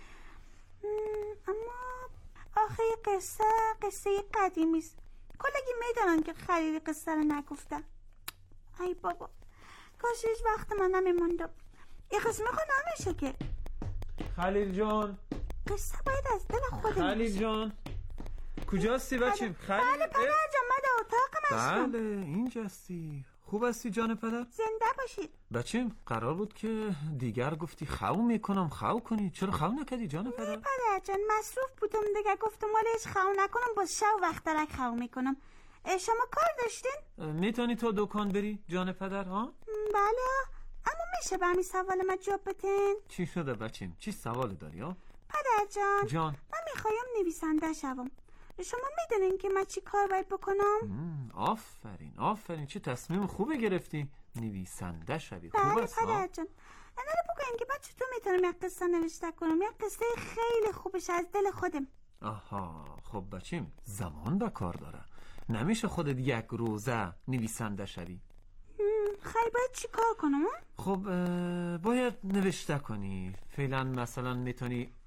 اما آخه قصه قدیمی است. کلگی میدونن که خلیل قصه رو نگفتم. ای بابا کاش هیچ وقت من نمیموندم. این قسمه خود نمیشه که. خلیل جان، قصه باید از دل خودم. خلیل جان کجاستی بچیم؟ بله پدر جان، من در اتاقم هستم. بله اینجاستی. خوب هستی جان پدر؟ زنده باشید. بچیم قرار بود که دیگر گفتی خو میکنم خو کنی، چرا خو نکردی جان پدر؟ پدر جان مصروف بودم دیگه، گفتم ولی هیچ خو نکنم، باز شب وقت درک خو میکنم. شما کار داشتین؟ میتونی تو دکان بری جان پدر ها؟ بله، اما میشه به همین سوال من جواب بدین؟ چی شده بچیم؟ چی سوال داری ها؟ پدر جان من میخوایم نویسنده شوم. شما میدونین که من چی کار باید بکنم؟ آفرین چه تصمیم خوبی گرفتی، نویسنده شوی. خوب بله است. پدر جان انا رو بگوین که من چطور میتونم یک قصه نوشته کنم، یک قصه خیلی خوبش از دل خودم. آها خب بچیم زمان به کار داره، نمیشه خودت یک روزه نویسنده شوی. خیلی باید چی کار کنم؟ خب باید نوشته کنی. فعلا مثلا میتونی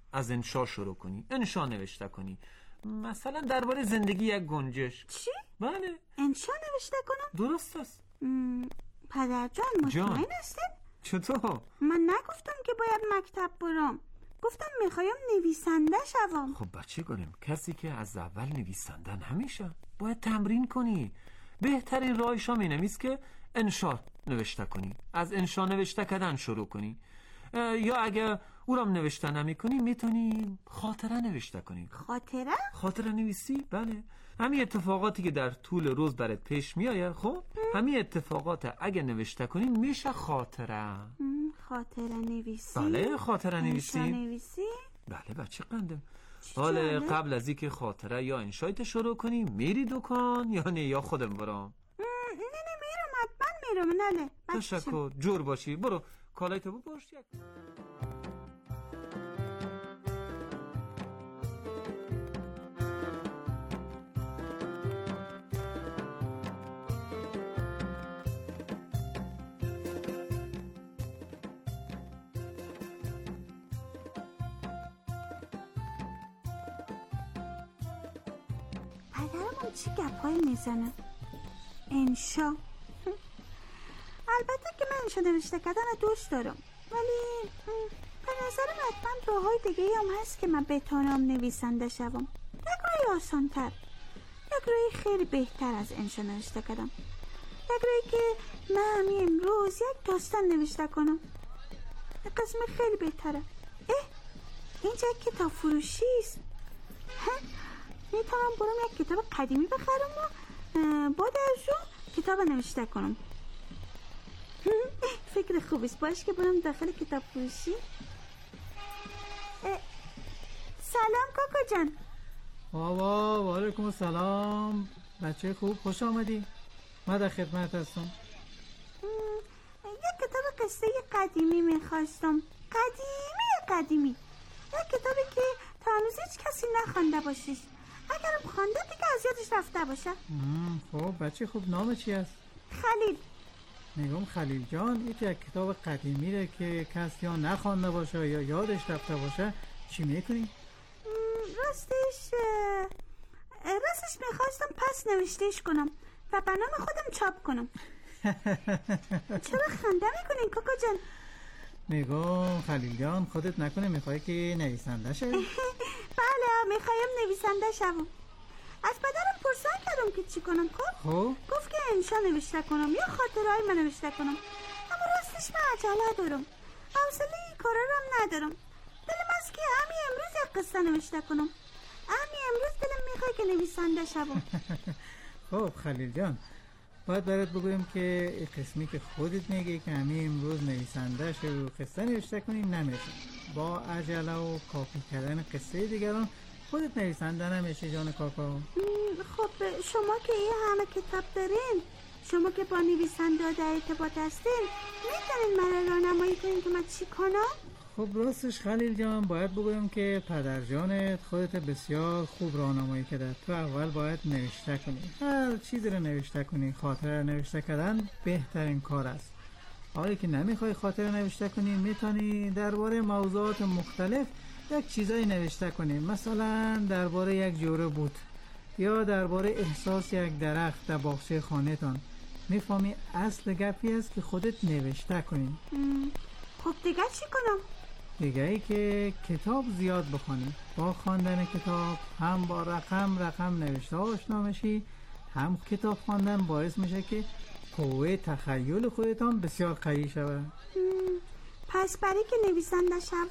از انشا شروع کنی، انشا نوشته کنی. مثلا درباره زندگی یک گنجشک. چی؟ بله. انشا نوشته کنم؟ درست است. پدر جان مطمئن هستید؟ چطور؟ من نگفتم که باید مکتب برم، گفتم میخوایم نویسنده شوم. خب بچه گلم، کسی که از اول نویسنده نمیشه، باید تمرین کنی. بهترین راهش هم اینه که انشا نوشته کنی، از انشا نوشته کردن شروع کنی. یا اگه اونم نوشته نمی کنی میتونی خاطره نوشته کنی. خاطره؟ خاطره نویسی؟ بله. همین اتفاقاتی که در طول روز برات پیش میایه، خب همین اتفاقات اگه نوشته کنی میشه خاطره. خاطره نویسی؟ بله خاطره نویسی. انشا نویسی؟ بله بچه قندم. حالا قبل از اینکه خاطره یا انشایت شروع کنی میری دکان یا نه یا خودم برام؟ نه میرم، حتما میرم. ناله تشکر، جور باشی. برو کالایتو بپوش. پدرمون چی گپایی میزنه؟ انشا. البته که من انشا نوشته کردن دوست دارم، ولی به نظرم حتما راههای دیگه هم هست که من بتونم نویسنده شوم. یک راهی آسان‌تر، یک راهی خیلی بهتر از انشا نوشته کردم، یک راهی که من همین امروز یک داستان نوشته کنم. یک قسم خیلی بهتره. اینجا یک کتاب فروشی است. میتونم برم یک کتاب قدیمی بخرم و بعد از اون کتاب نوشته کنم. فکر خوبیست. باش که برم داخل کتاب فروشی. سلام کاکا جان. بابا و علیکم السلام. بچه خوب، خوش آمدی. من در خدمت هستم. یک کتاب قصه قدیمی میخواستم. قدیمی. یک کتابی که تا هنوز هیچ کسی نخوانده باشیش. اگرم خوانده دیگه از یادش رفته باشه. خب بچه خوب، نام چی است؟ خلیل. میگم خلیل جان، یک کتاب قدیمی ره که کسی یا نخوانده باشه یا یادش رفته باشه چی میکنی؟ راستش میخواستم پس نوشتهش کنم و به نام خودم چاپ کنم. چرا خنده میکنین کاکا جان؟ میگم خلیل جان، خودت نکنه میخوای که نویسنده شوی؟ بله میخوایم نویسنده شوم. از پدرم پرسان کردم که چی کنم. خب گفت که انشا نوشته کنم یا خاطرهای من نوشته کنم. اما راستش من عجله دارم، حوصله این کارا رو هم ندارم. دلم است که همین امروز یک قصه نوشته کنم. همین امروز دلم میخواد که نویسنده شوم. خب خلیل جان، باید برات بگویم که قسمی که خودت میگی که همین امروز نویسنده شو و قصه نوشته کنی نمیشه. با عجله و کاپی کردن قصه دیگران خودت نویسنده نمیشه جان کاکا. خب شما که این همه کتاب دارین، شما که با نویسنده در ارتباط هستین، میتونین من راهنمایی کنین که من چی کنم؟ خب راستش خلیل جان، باید بگویم که پدر جانت خودت بسیار خوب راهنمایی کرده. تو اول باید نوشته کنی، هر چیزی رو نوشته کنی. خاطره نوشته کردن بهترین کار است. حالی که نمیخوای خاطره نوشته کنی، میتونی درباره موضوعات مختلف یک چیزایی نوشته کنی. مثلا درباره یک جوره بود یا درباره احساس یک درخت در باغچه خانه‌تان. میفهمی اصل گپی است که خودت نوشته کنی. خب دیگه چی کنم؟ دیگه ای که کتاب زیاد بخونی. با خواندن کتاب هم با رقم نوشته آشنا میشی، هم کتاب خواندن باعث میشه که قوه تخیل خودتان بسیار قوی شود. پس برای که نویسنده شوم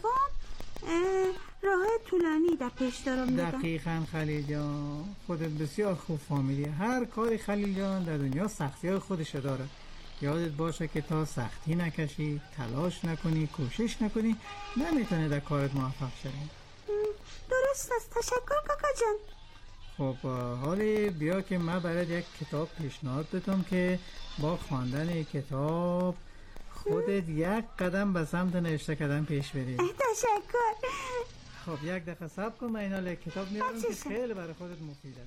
راه طولانی در پیش دارم. دقیقاً خلیل جان، خودت بسیار خوب فهمیدی. هر کاری خلیل جان در دنیا سختی‌های خودش داره. یادت باشه که تا سختی نکشی، تلاش نکنی، کوشش نکنی، نمیتونی در کارت موفق شدی. درست است. تشکر کاکا جان. خب حالی بیا که من برات یک کتاب پیشنهاد بدم که با خواندن کتاب خودت یک قدم به سمت نوشته کردن پیش بری. تشکر. خب یک دقیقه صبر کن، من اینا کتاب میارم که خیلی برای خودت مفیده.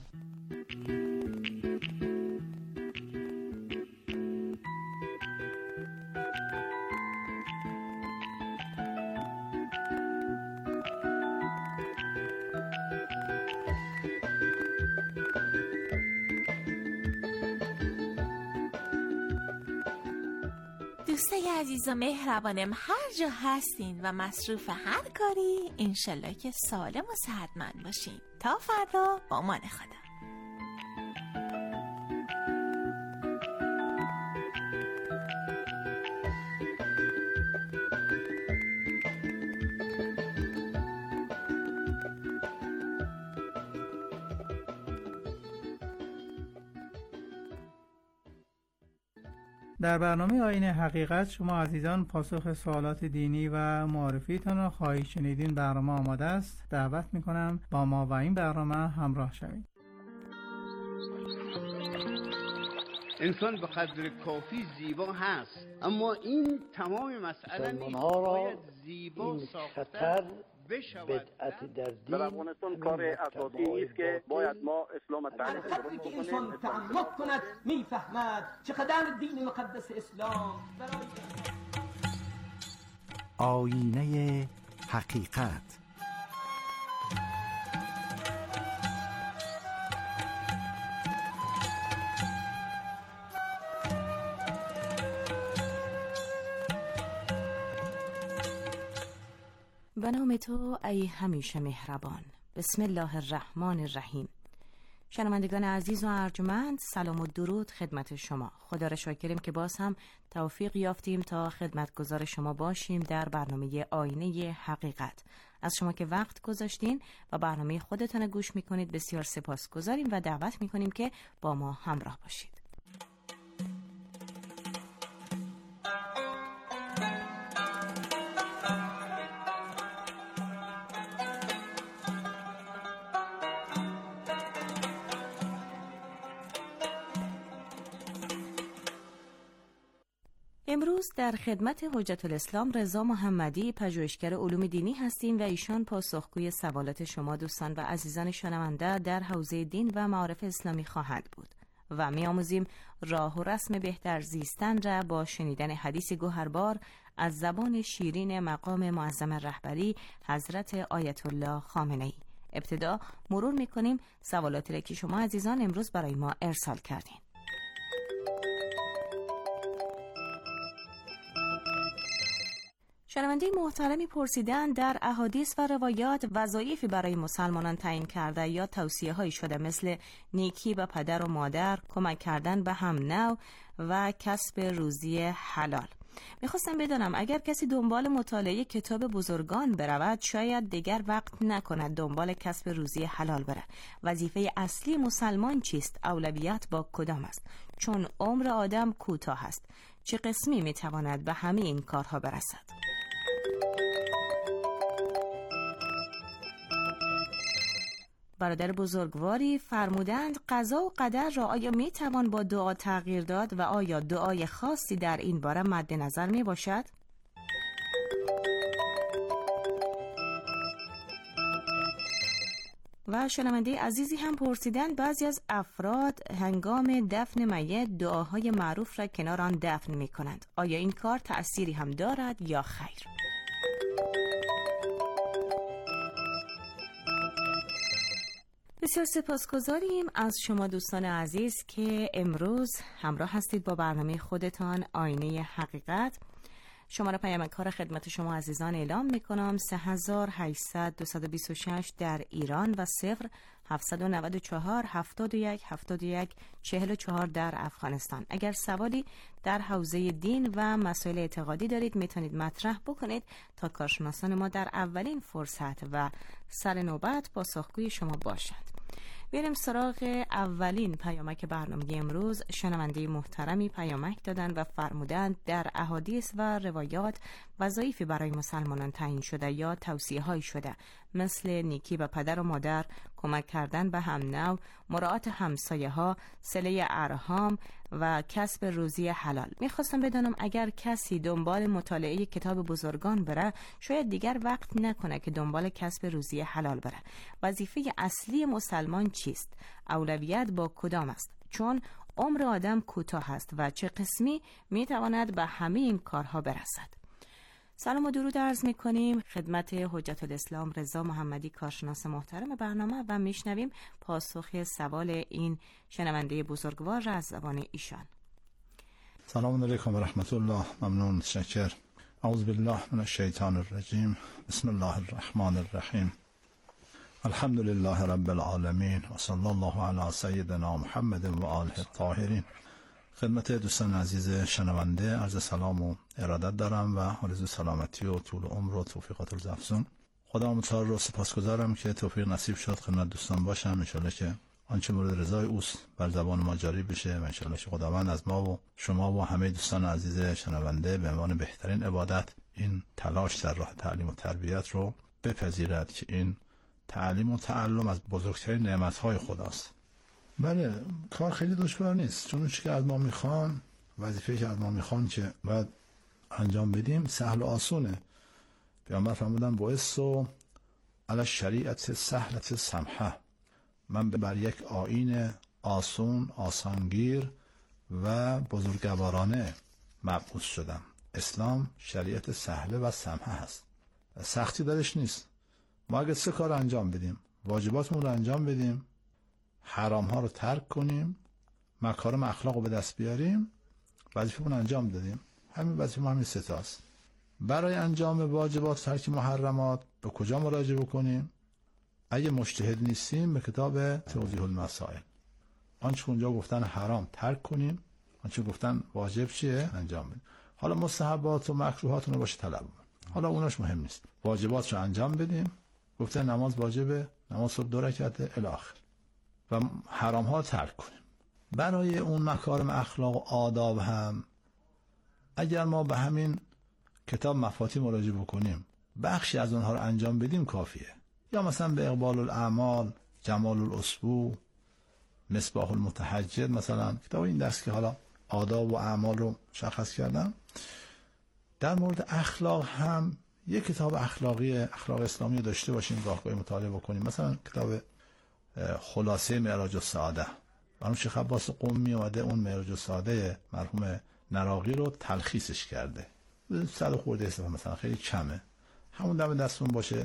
دوستای عزیز و مهربانم، هر جا هستین و مصروف هر کاری، انشالله که سالم و صحتمند باشین. تا فردا با امان خدا. در برنامه آیین حقیقت شما عزیزان پاسخ سوالات دینی و معرفیتان را خواهید شنیدین. برنامه آماده است. دعوت میکنم با ما و این برنامه همراه شوید. انسان به قدر کافی زیبا هست، اما این تمام مسئله نیست. باید زیبا ساختن بدعت در افغانستان کار اساسی است که باید ما اسلام تعریف درست که انسان تعمق کند میفهمد چقدر دین مقدس اسلام آیینه حقیقت. به نام تو ای همیشه مهربان. بسم الله الرحمن الرحیم. شنوندگان عزیز و ارجمند، سلام و درود خدمت شما. خدا را شاکریم که باز هم توفیق یافتیم تا خدمتگزار شما باشیم در برنامه آینه حقیقت. از شما که وقت گذاشتین و برنامه خودتان گوش میکنید بسیار سپاسگزاریم و دعوت میکنیم که با ما همراه باشید. امروز در خدمت حجت الاسلام رضا محمدی، پژوهشگر علوم دینی هستیم و ایشان پاسخگوی سوالات شما دوستان و عزیزان شنونده در حوزه دین و معارف اسلامی خواهد بود و می‌آموزیم راه و رسم بهتر زیستن را با شنیدن حدیث گوهربار از زبان شیرین مقام معظم رهبری حضرت آیت الله خامنه‌ای. ابتدا مرور می‌کنیم سوالاتی را که شما عزیزان امروز برای ما ارسال کردین. شنونده محترمی پرسیدن در احادیث و روایات وظایفی برای مسلمانان تعیین کرده یا توصیه هایی شده مثل نیکی به پدر و مادر، کمک کردن به هم نوع و کسب روزی حلال. میخواستم بدانم اگر کسی دنبال مطالعه کتاب بزرگان برود شاید دیگر وقت نکند دنبال کسب روزی حلال بره. وظیفه اصلی مسلمان چیست؟ اولویت با کدام است؟ چون عمر آدم کوتاه است. چه قسمی میتواند به همه این کارها برسد؟ برادر بزرگواری فرمودند قضا و قدر را آیا می توان با دعا تغییر داد و آیا دعای خاصی در این باره مد نظر می باشد؟ و شنونده عزیزی هم پرسیدند بعضی از افراد هنگام دفن میت دعاهای معروف را کنار آن دفن می کنند. آیا این کار تأثیری هم دارد یا خیر؟ بسیار سپاسگزاریم از شما دوستان عزیز که امروز همراه هستید با برنامه خودتان آینه حقیقت. شماره پیامک را خدمت شما عزیزان اعلام میکنم 3800 226 در ایران و 0794 71 71 44 در افغانستان. اگر سوالی در حوزه دین و مسائل اعتقادی دارید میتونید مطرح بکنید تا کارشناسان ما در اولین فرصت و سر نوبت پاسخگوی شما باشند. بریم سراغ اولین پیامک برنامه امروز. شنونده محترمی پیامک دادن و فرمودند در احادیث و روایات وظایفی برای مسلمانان تعیین شده یا توصیه های شده مثل نیکی به پدر و مادر، کمک کردن به هم نوع، مراعات همسایه ها، صله ارحام و کسب روزی حلال. میخواستم بدانم اگر کسی دنبال مطالعه کتاب بزرگان بره شاید دیگر وقت نکنه که دنبال کسب روزی حلال بره. وظیفه اصلی مسلمان چیست؟ اولویت با کدام است؟ چون عمر آدم کوتاه است و چه قسمی میتواند به همه این کارها برسد؟ سلام و درود عرض میکنیم خدمت حجت الاسلام رضا محمدی، کارشناس محترم برنامه و میشنویم پاسخ سوال این شنونده بزرگوار را از زبان ایشان. سلام علیکم و رحمت الله. ممنون، متشکر. اعوذ بالله من الشیطان الرجیم. بسم الله الرحمن الرحیم. الحمد لله رب العالمین و صلی الله علی سیدنا محمد و آله الطاهرین. خدمت دوستان عزیز شنونده عرض سلام و ارادت دارم و آرزوی سلامتی و طول عمر و توفیقات الافزون. خدا متعال رو سپاسگزارم که توفیق نصیب شد خدمت دوستان باشم. ان شاءالله که آنچه مورد رضای اوست بر زبان ما جاری بشه و ان شاءالله که خداوند از ما و شما و همه دوستان عزیز شنونده به عنوان بهترین عبادت این تلاش در راه تعلیم و تربیت رو بپذیرد که این تعلیم و تعلم از بزرگترین نعمت‌های خداست. بله، کار خیلی دشوار نیست، چون چیزی که از ما میخوان، وظیفه‌ای که از ما میخوان که باید انجام بدیم سهل و آسونه. پیامبر فرمودن بعثت علی الشریعة سهلة سمحة، من بر یک آیین آسون، آسانگیر و بزرگوارانه مبعوث شدم. اسلام شریعت سهله و سمحه هست، سختی درش نیست. ما اگه 3 کار انجام بدیم، واجباتمون رو انجام بدیم، حرام ها رو ترک کنیم، مکارم اخلاق رو به دست بیاریم، وظیفمون انجام دادیم. همین وظیفه ما همین 3 تاست. برای انجام واجبات، ترک محرمات به کجا مراجعه بکنیم؟ اگه مجتهد نیستیم به کتاب توضیح المسائل. آنچه اونجا گفتن حرام ترک کنیم، آنچه گفتن واجب چیه انجام بدیم. حالا مستحبات و مکروهات رو باشه طلب، حالا اوناش مهم نیست. واجبات رو انجام بدیم، گفتن نماز واجبه، نماز صبح 2 رکعته الی آخر، و حرام ها ترک کنیم. برای اون مکارم اخلاق و آداب هم اگر ما به همین کتاب مفاتیح مراجعه بکنیم، بخشی از اونها رو انجام بدیم کافیه. یا مثلا به اقبال الاعمال، جمال الاسبوع، مصباح المتحجر، مثلا کتاب این دست که حالا آداب و اعمال رو مشخص کردم. در مورد اخلاق هم یک کتاب اخلاق اسلامی داشته باشیم، گاهگاهی مطالعه بکنیم. مثلا کتاب خلاصه معراج السعاده، مرحوم شیخ عباس قمی اومده اون معراج السعاده مرحوم نراقی رو تلخیصش کرده، 100 خورده صفحه مثلا، خیلی کمه. همون دم دستمون باشه،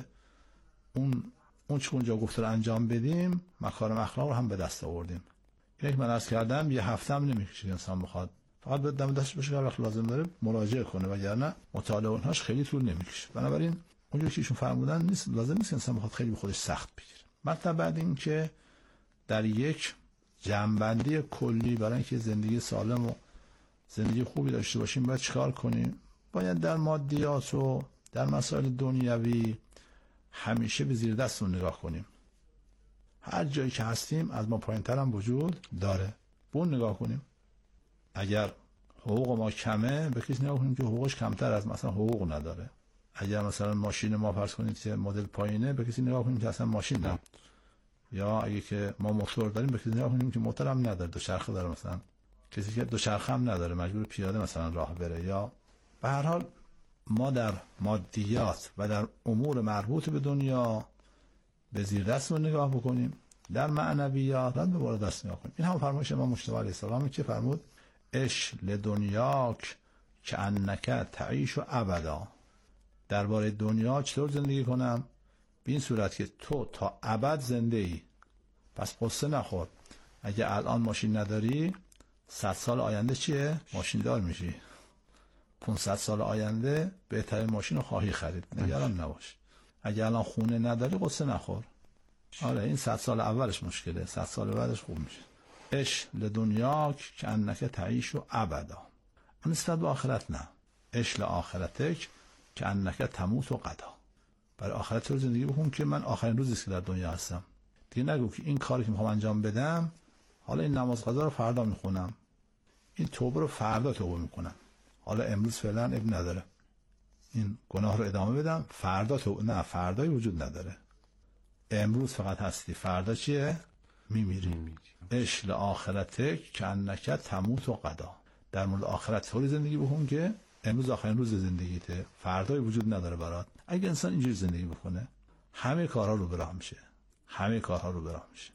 اون چه اونجا گفته رو انجام بدیم، مکارم اخلاق رو هم به دست آوردیم. اینه که من عرض کردم یه هفته هم نمیکشه انسان بخواد، فقط به دم دستش باشه، هر وقت لازم داره مراجعه کنه، وگرنه مطالعه اونهاش خیلی طول نمیکشه. بنابراین اونجوری که ایشون فرمودن نیست، لازم نیست انسان بخواد خیلی به خودش سخت بگیره. مطلب بعد این که در یک جمع‌بندی کلی برای اینکه زندگی سالم و زندگی خوبی داشته باشیم باید چیکار کنیم؟ باید در مادیات و در مسائل دنیوی همیشه به زیر دستمون نگاه کنیم. هر جایی که هستیم از ما پایین‌تر هم وجود داره، به اون نگاه کنیم. اگر حقوق ما کمه به کسی نگاه کنیم که حقوقش کمتر از مثلا حقوق نداره. اگر مثلا ماشین ما فرض کنید که مدل پایینه، به کسی نگاه کنیم که اصلا ماشین نداره. یا اگه که ما موتور داریم به کسی نگاه کنیم که موتور هم نداره، دوچرخه داره، مثلا کسی که دوچرخه هم نداره مجبور پیاده مثلا راه بره. یا به هر حال ما در مادیات و در امور مربوط به دنیا به زیر دست رو نگاه بکنیم، در معنویات به بالا دست نگاه کنیم. این هم فرمایش امام مجتبی علیه السلام که فرمود عش لدنیاک که انک تعیش و ابدا. درباره دنیا چطور زندگی کنم؟ به این صورت که تو تا ابد زنده ای. پس قصه نخور. اگه الان ماشین نداری 100 سال آینده چیه؟ ماشین دار میشی. 500 سال آینده بهترین ماشین رو خواهی خرید، نگران نباش. اگه الان خونه نداری قصه نخور. آره این 100 سال اولش مشکله، 100 سال بعدش خوب میشه. عش لدنیاک که انک تعیش و ابدا. نسبت به آخرت نه. عش لآخرتک که انک تموت و قدا. برای آخرت رو زندگی بکن که من آخرین روزی که در دنیا هستم. دیگه نگو که این کاری که میخوام انجام بدم، حالا این نماز قضا رو فردا میخونم، این توبه رو فردا توبه میکنم، حالا امروز فعلا اب نداره، این گناه رو ادامه بدم، فردا توبه. نه، فردایی وجود نداره. امروز فقط هستی، فردا چیه؟ میمیری. عش لآخرتک که انک تموت و قدا. در مورد آخرت طوری زندگی بکن که امروز آخرین روز زندگیته، فردایی وجود نداره برات. اگه انسان اینجوری زندگی بکنه همه کارها رو به راه میشه، همه کارها رو به راه میشه.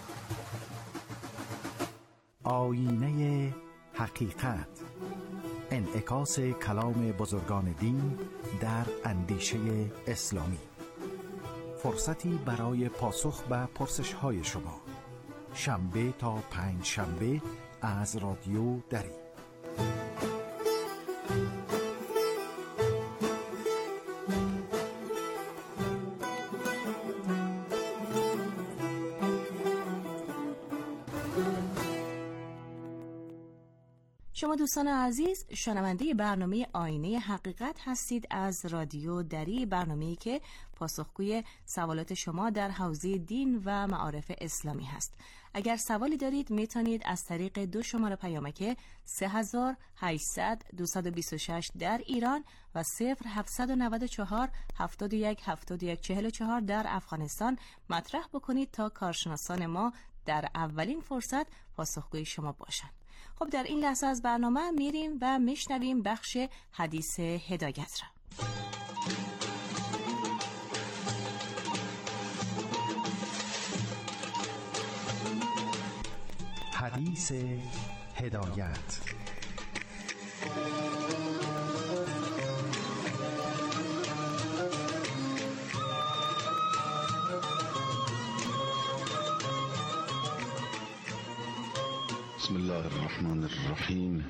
آینه حقیقت، انعکاس کلام بزرگان دین در اندیشه اسلامی. فرصتی برای پاسخ به پرسش‌های شما. شنبه تا پنج شنبه از رادیو دری. شما دوستان عزیز شنونده برنامه آینه حقیقت هستید از رادیو دری، برنامه‌ای که پاسخگوی سوالات شما در حوزه دین و معارف اسلامی هست. اگر سوالی دارید میتونید از طریق 2 شماره پیامک 3800 226 در ایران و 0794 71 71 44 در افغانستان مطرح بکنید تا کارشناسان ما در اولین فرصت پاسخگوی شما باشند. خب در این لحظه از برنامه میریم و میشنویم بخش حدیث هدایت را. حدیث هدایت. بسم الله الرحمن الرحیم.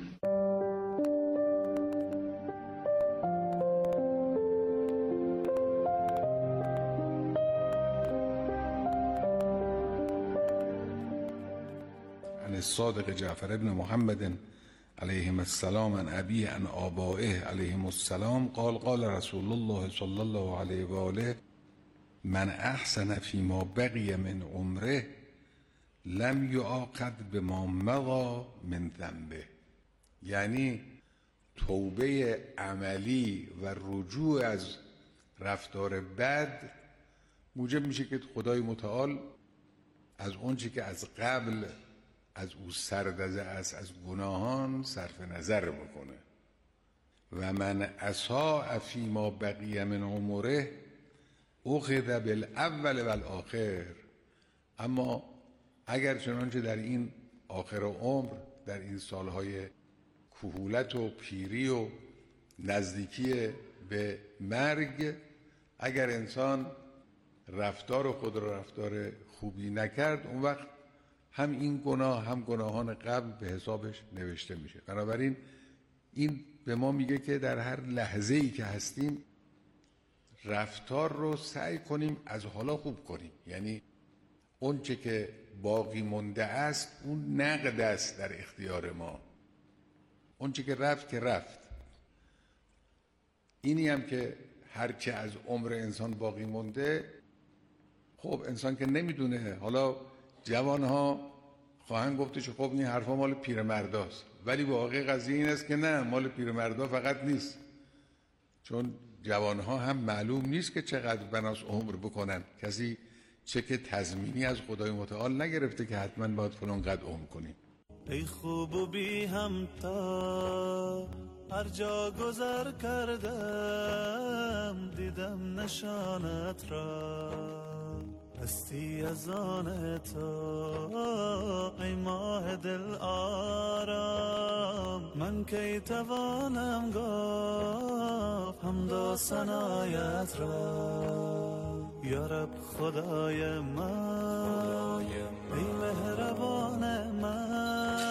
عن الصادق جعفر بن محمد علیهم السلام عن ابیه عن آبائه علیهم السلام قال قال رسول الله صلی الله علیه و آله من احسن فیما بقی من عمره لم یعاقب بما مضی من ذنبه. یعنی توبه عملی و رجوع از رفتار بد موجب میشه که خدای متعال از اونچه که از قبل از او سردزه است از گناهان صرف نظر بکنه. و من اساء فیما بقی من عمره اخذ بالاول والآخر. اما اگر چنانچه در این آخر عمر، در این سالهای کهولت و پیری و نزدیکی به مرگ، اگر انسان رفتار خود را رفتار خوبی نکرد، اون وقت هم این گناه هم گناهان قبل به حسابش نوشته میشه. بنابراین این به ما میگه که در هر لحظه‌ای که هستیم رفتار رو سعی کنیم از حالا خوب کنیم. یعنی اون چه که باقی مونده است اون نقد است در اختیار ما. اون چه که رفت که رفت. اینی هم که هرچه از عمر انسان باقی مونده، خب انسان که نمیدونه. حالا جوانها خواهند گفتش خب این حرفا مال پیرمرداست، ولی واقع قضیه این است که نه، مال پیرمردا فقط نیست. چون جوانها هم معلوم نیست که چقدر بناس عمر بکنن. کسی چک تضمینی از خدای متعال نگرفته که حتما باید فلان قد عمر کنیم. ای خوب و بی همتا هر جا گذر کردم دیدم نشانت را، هستی از آن تو ای ماه دل آرام. من کی توانم گفت حمد ثنایت را، یا رب خدای من ای مهربان من،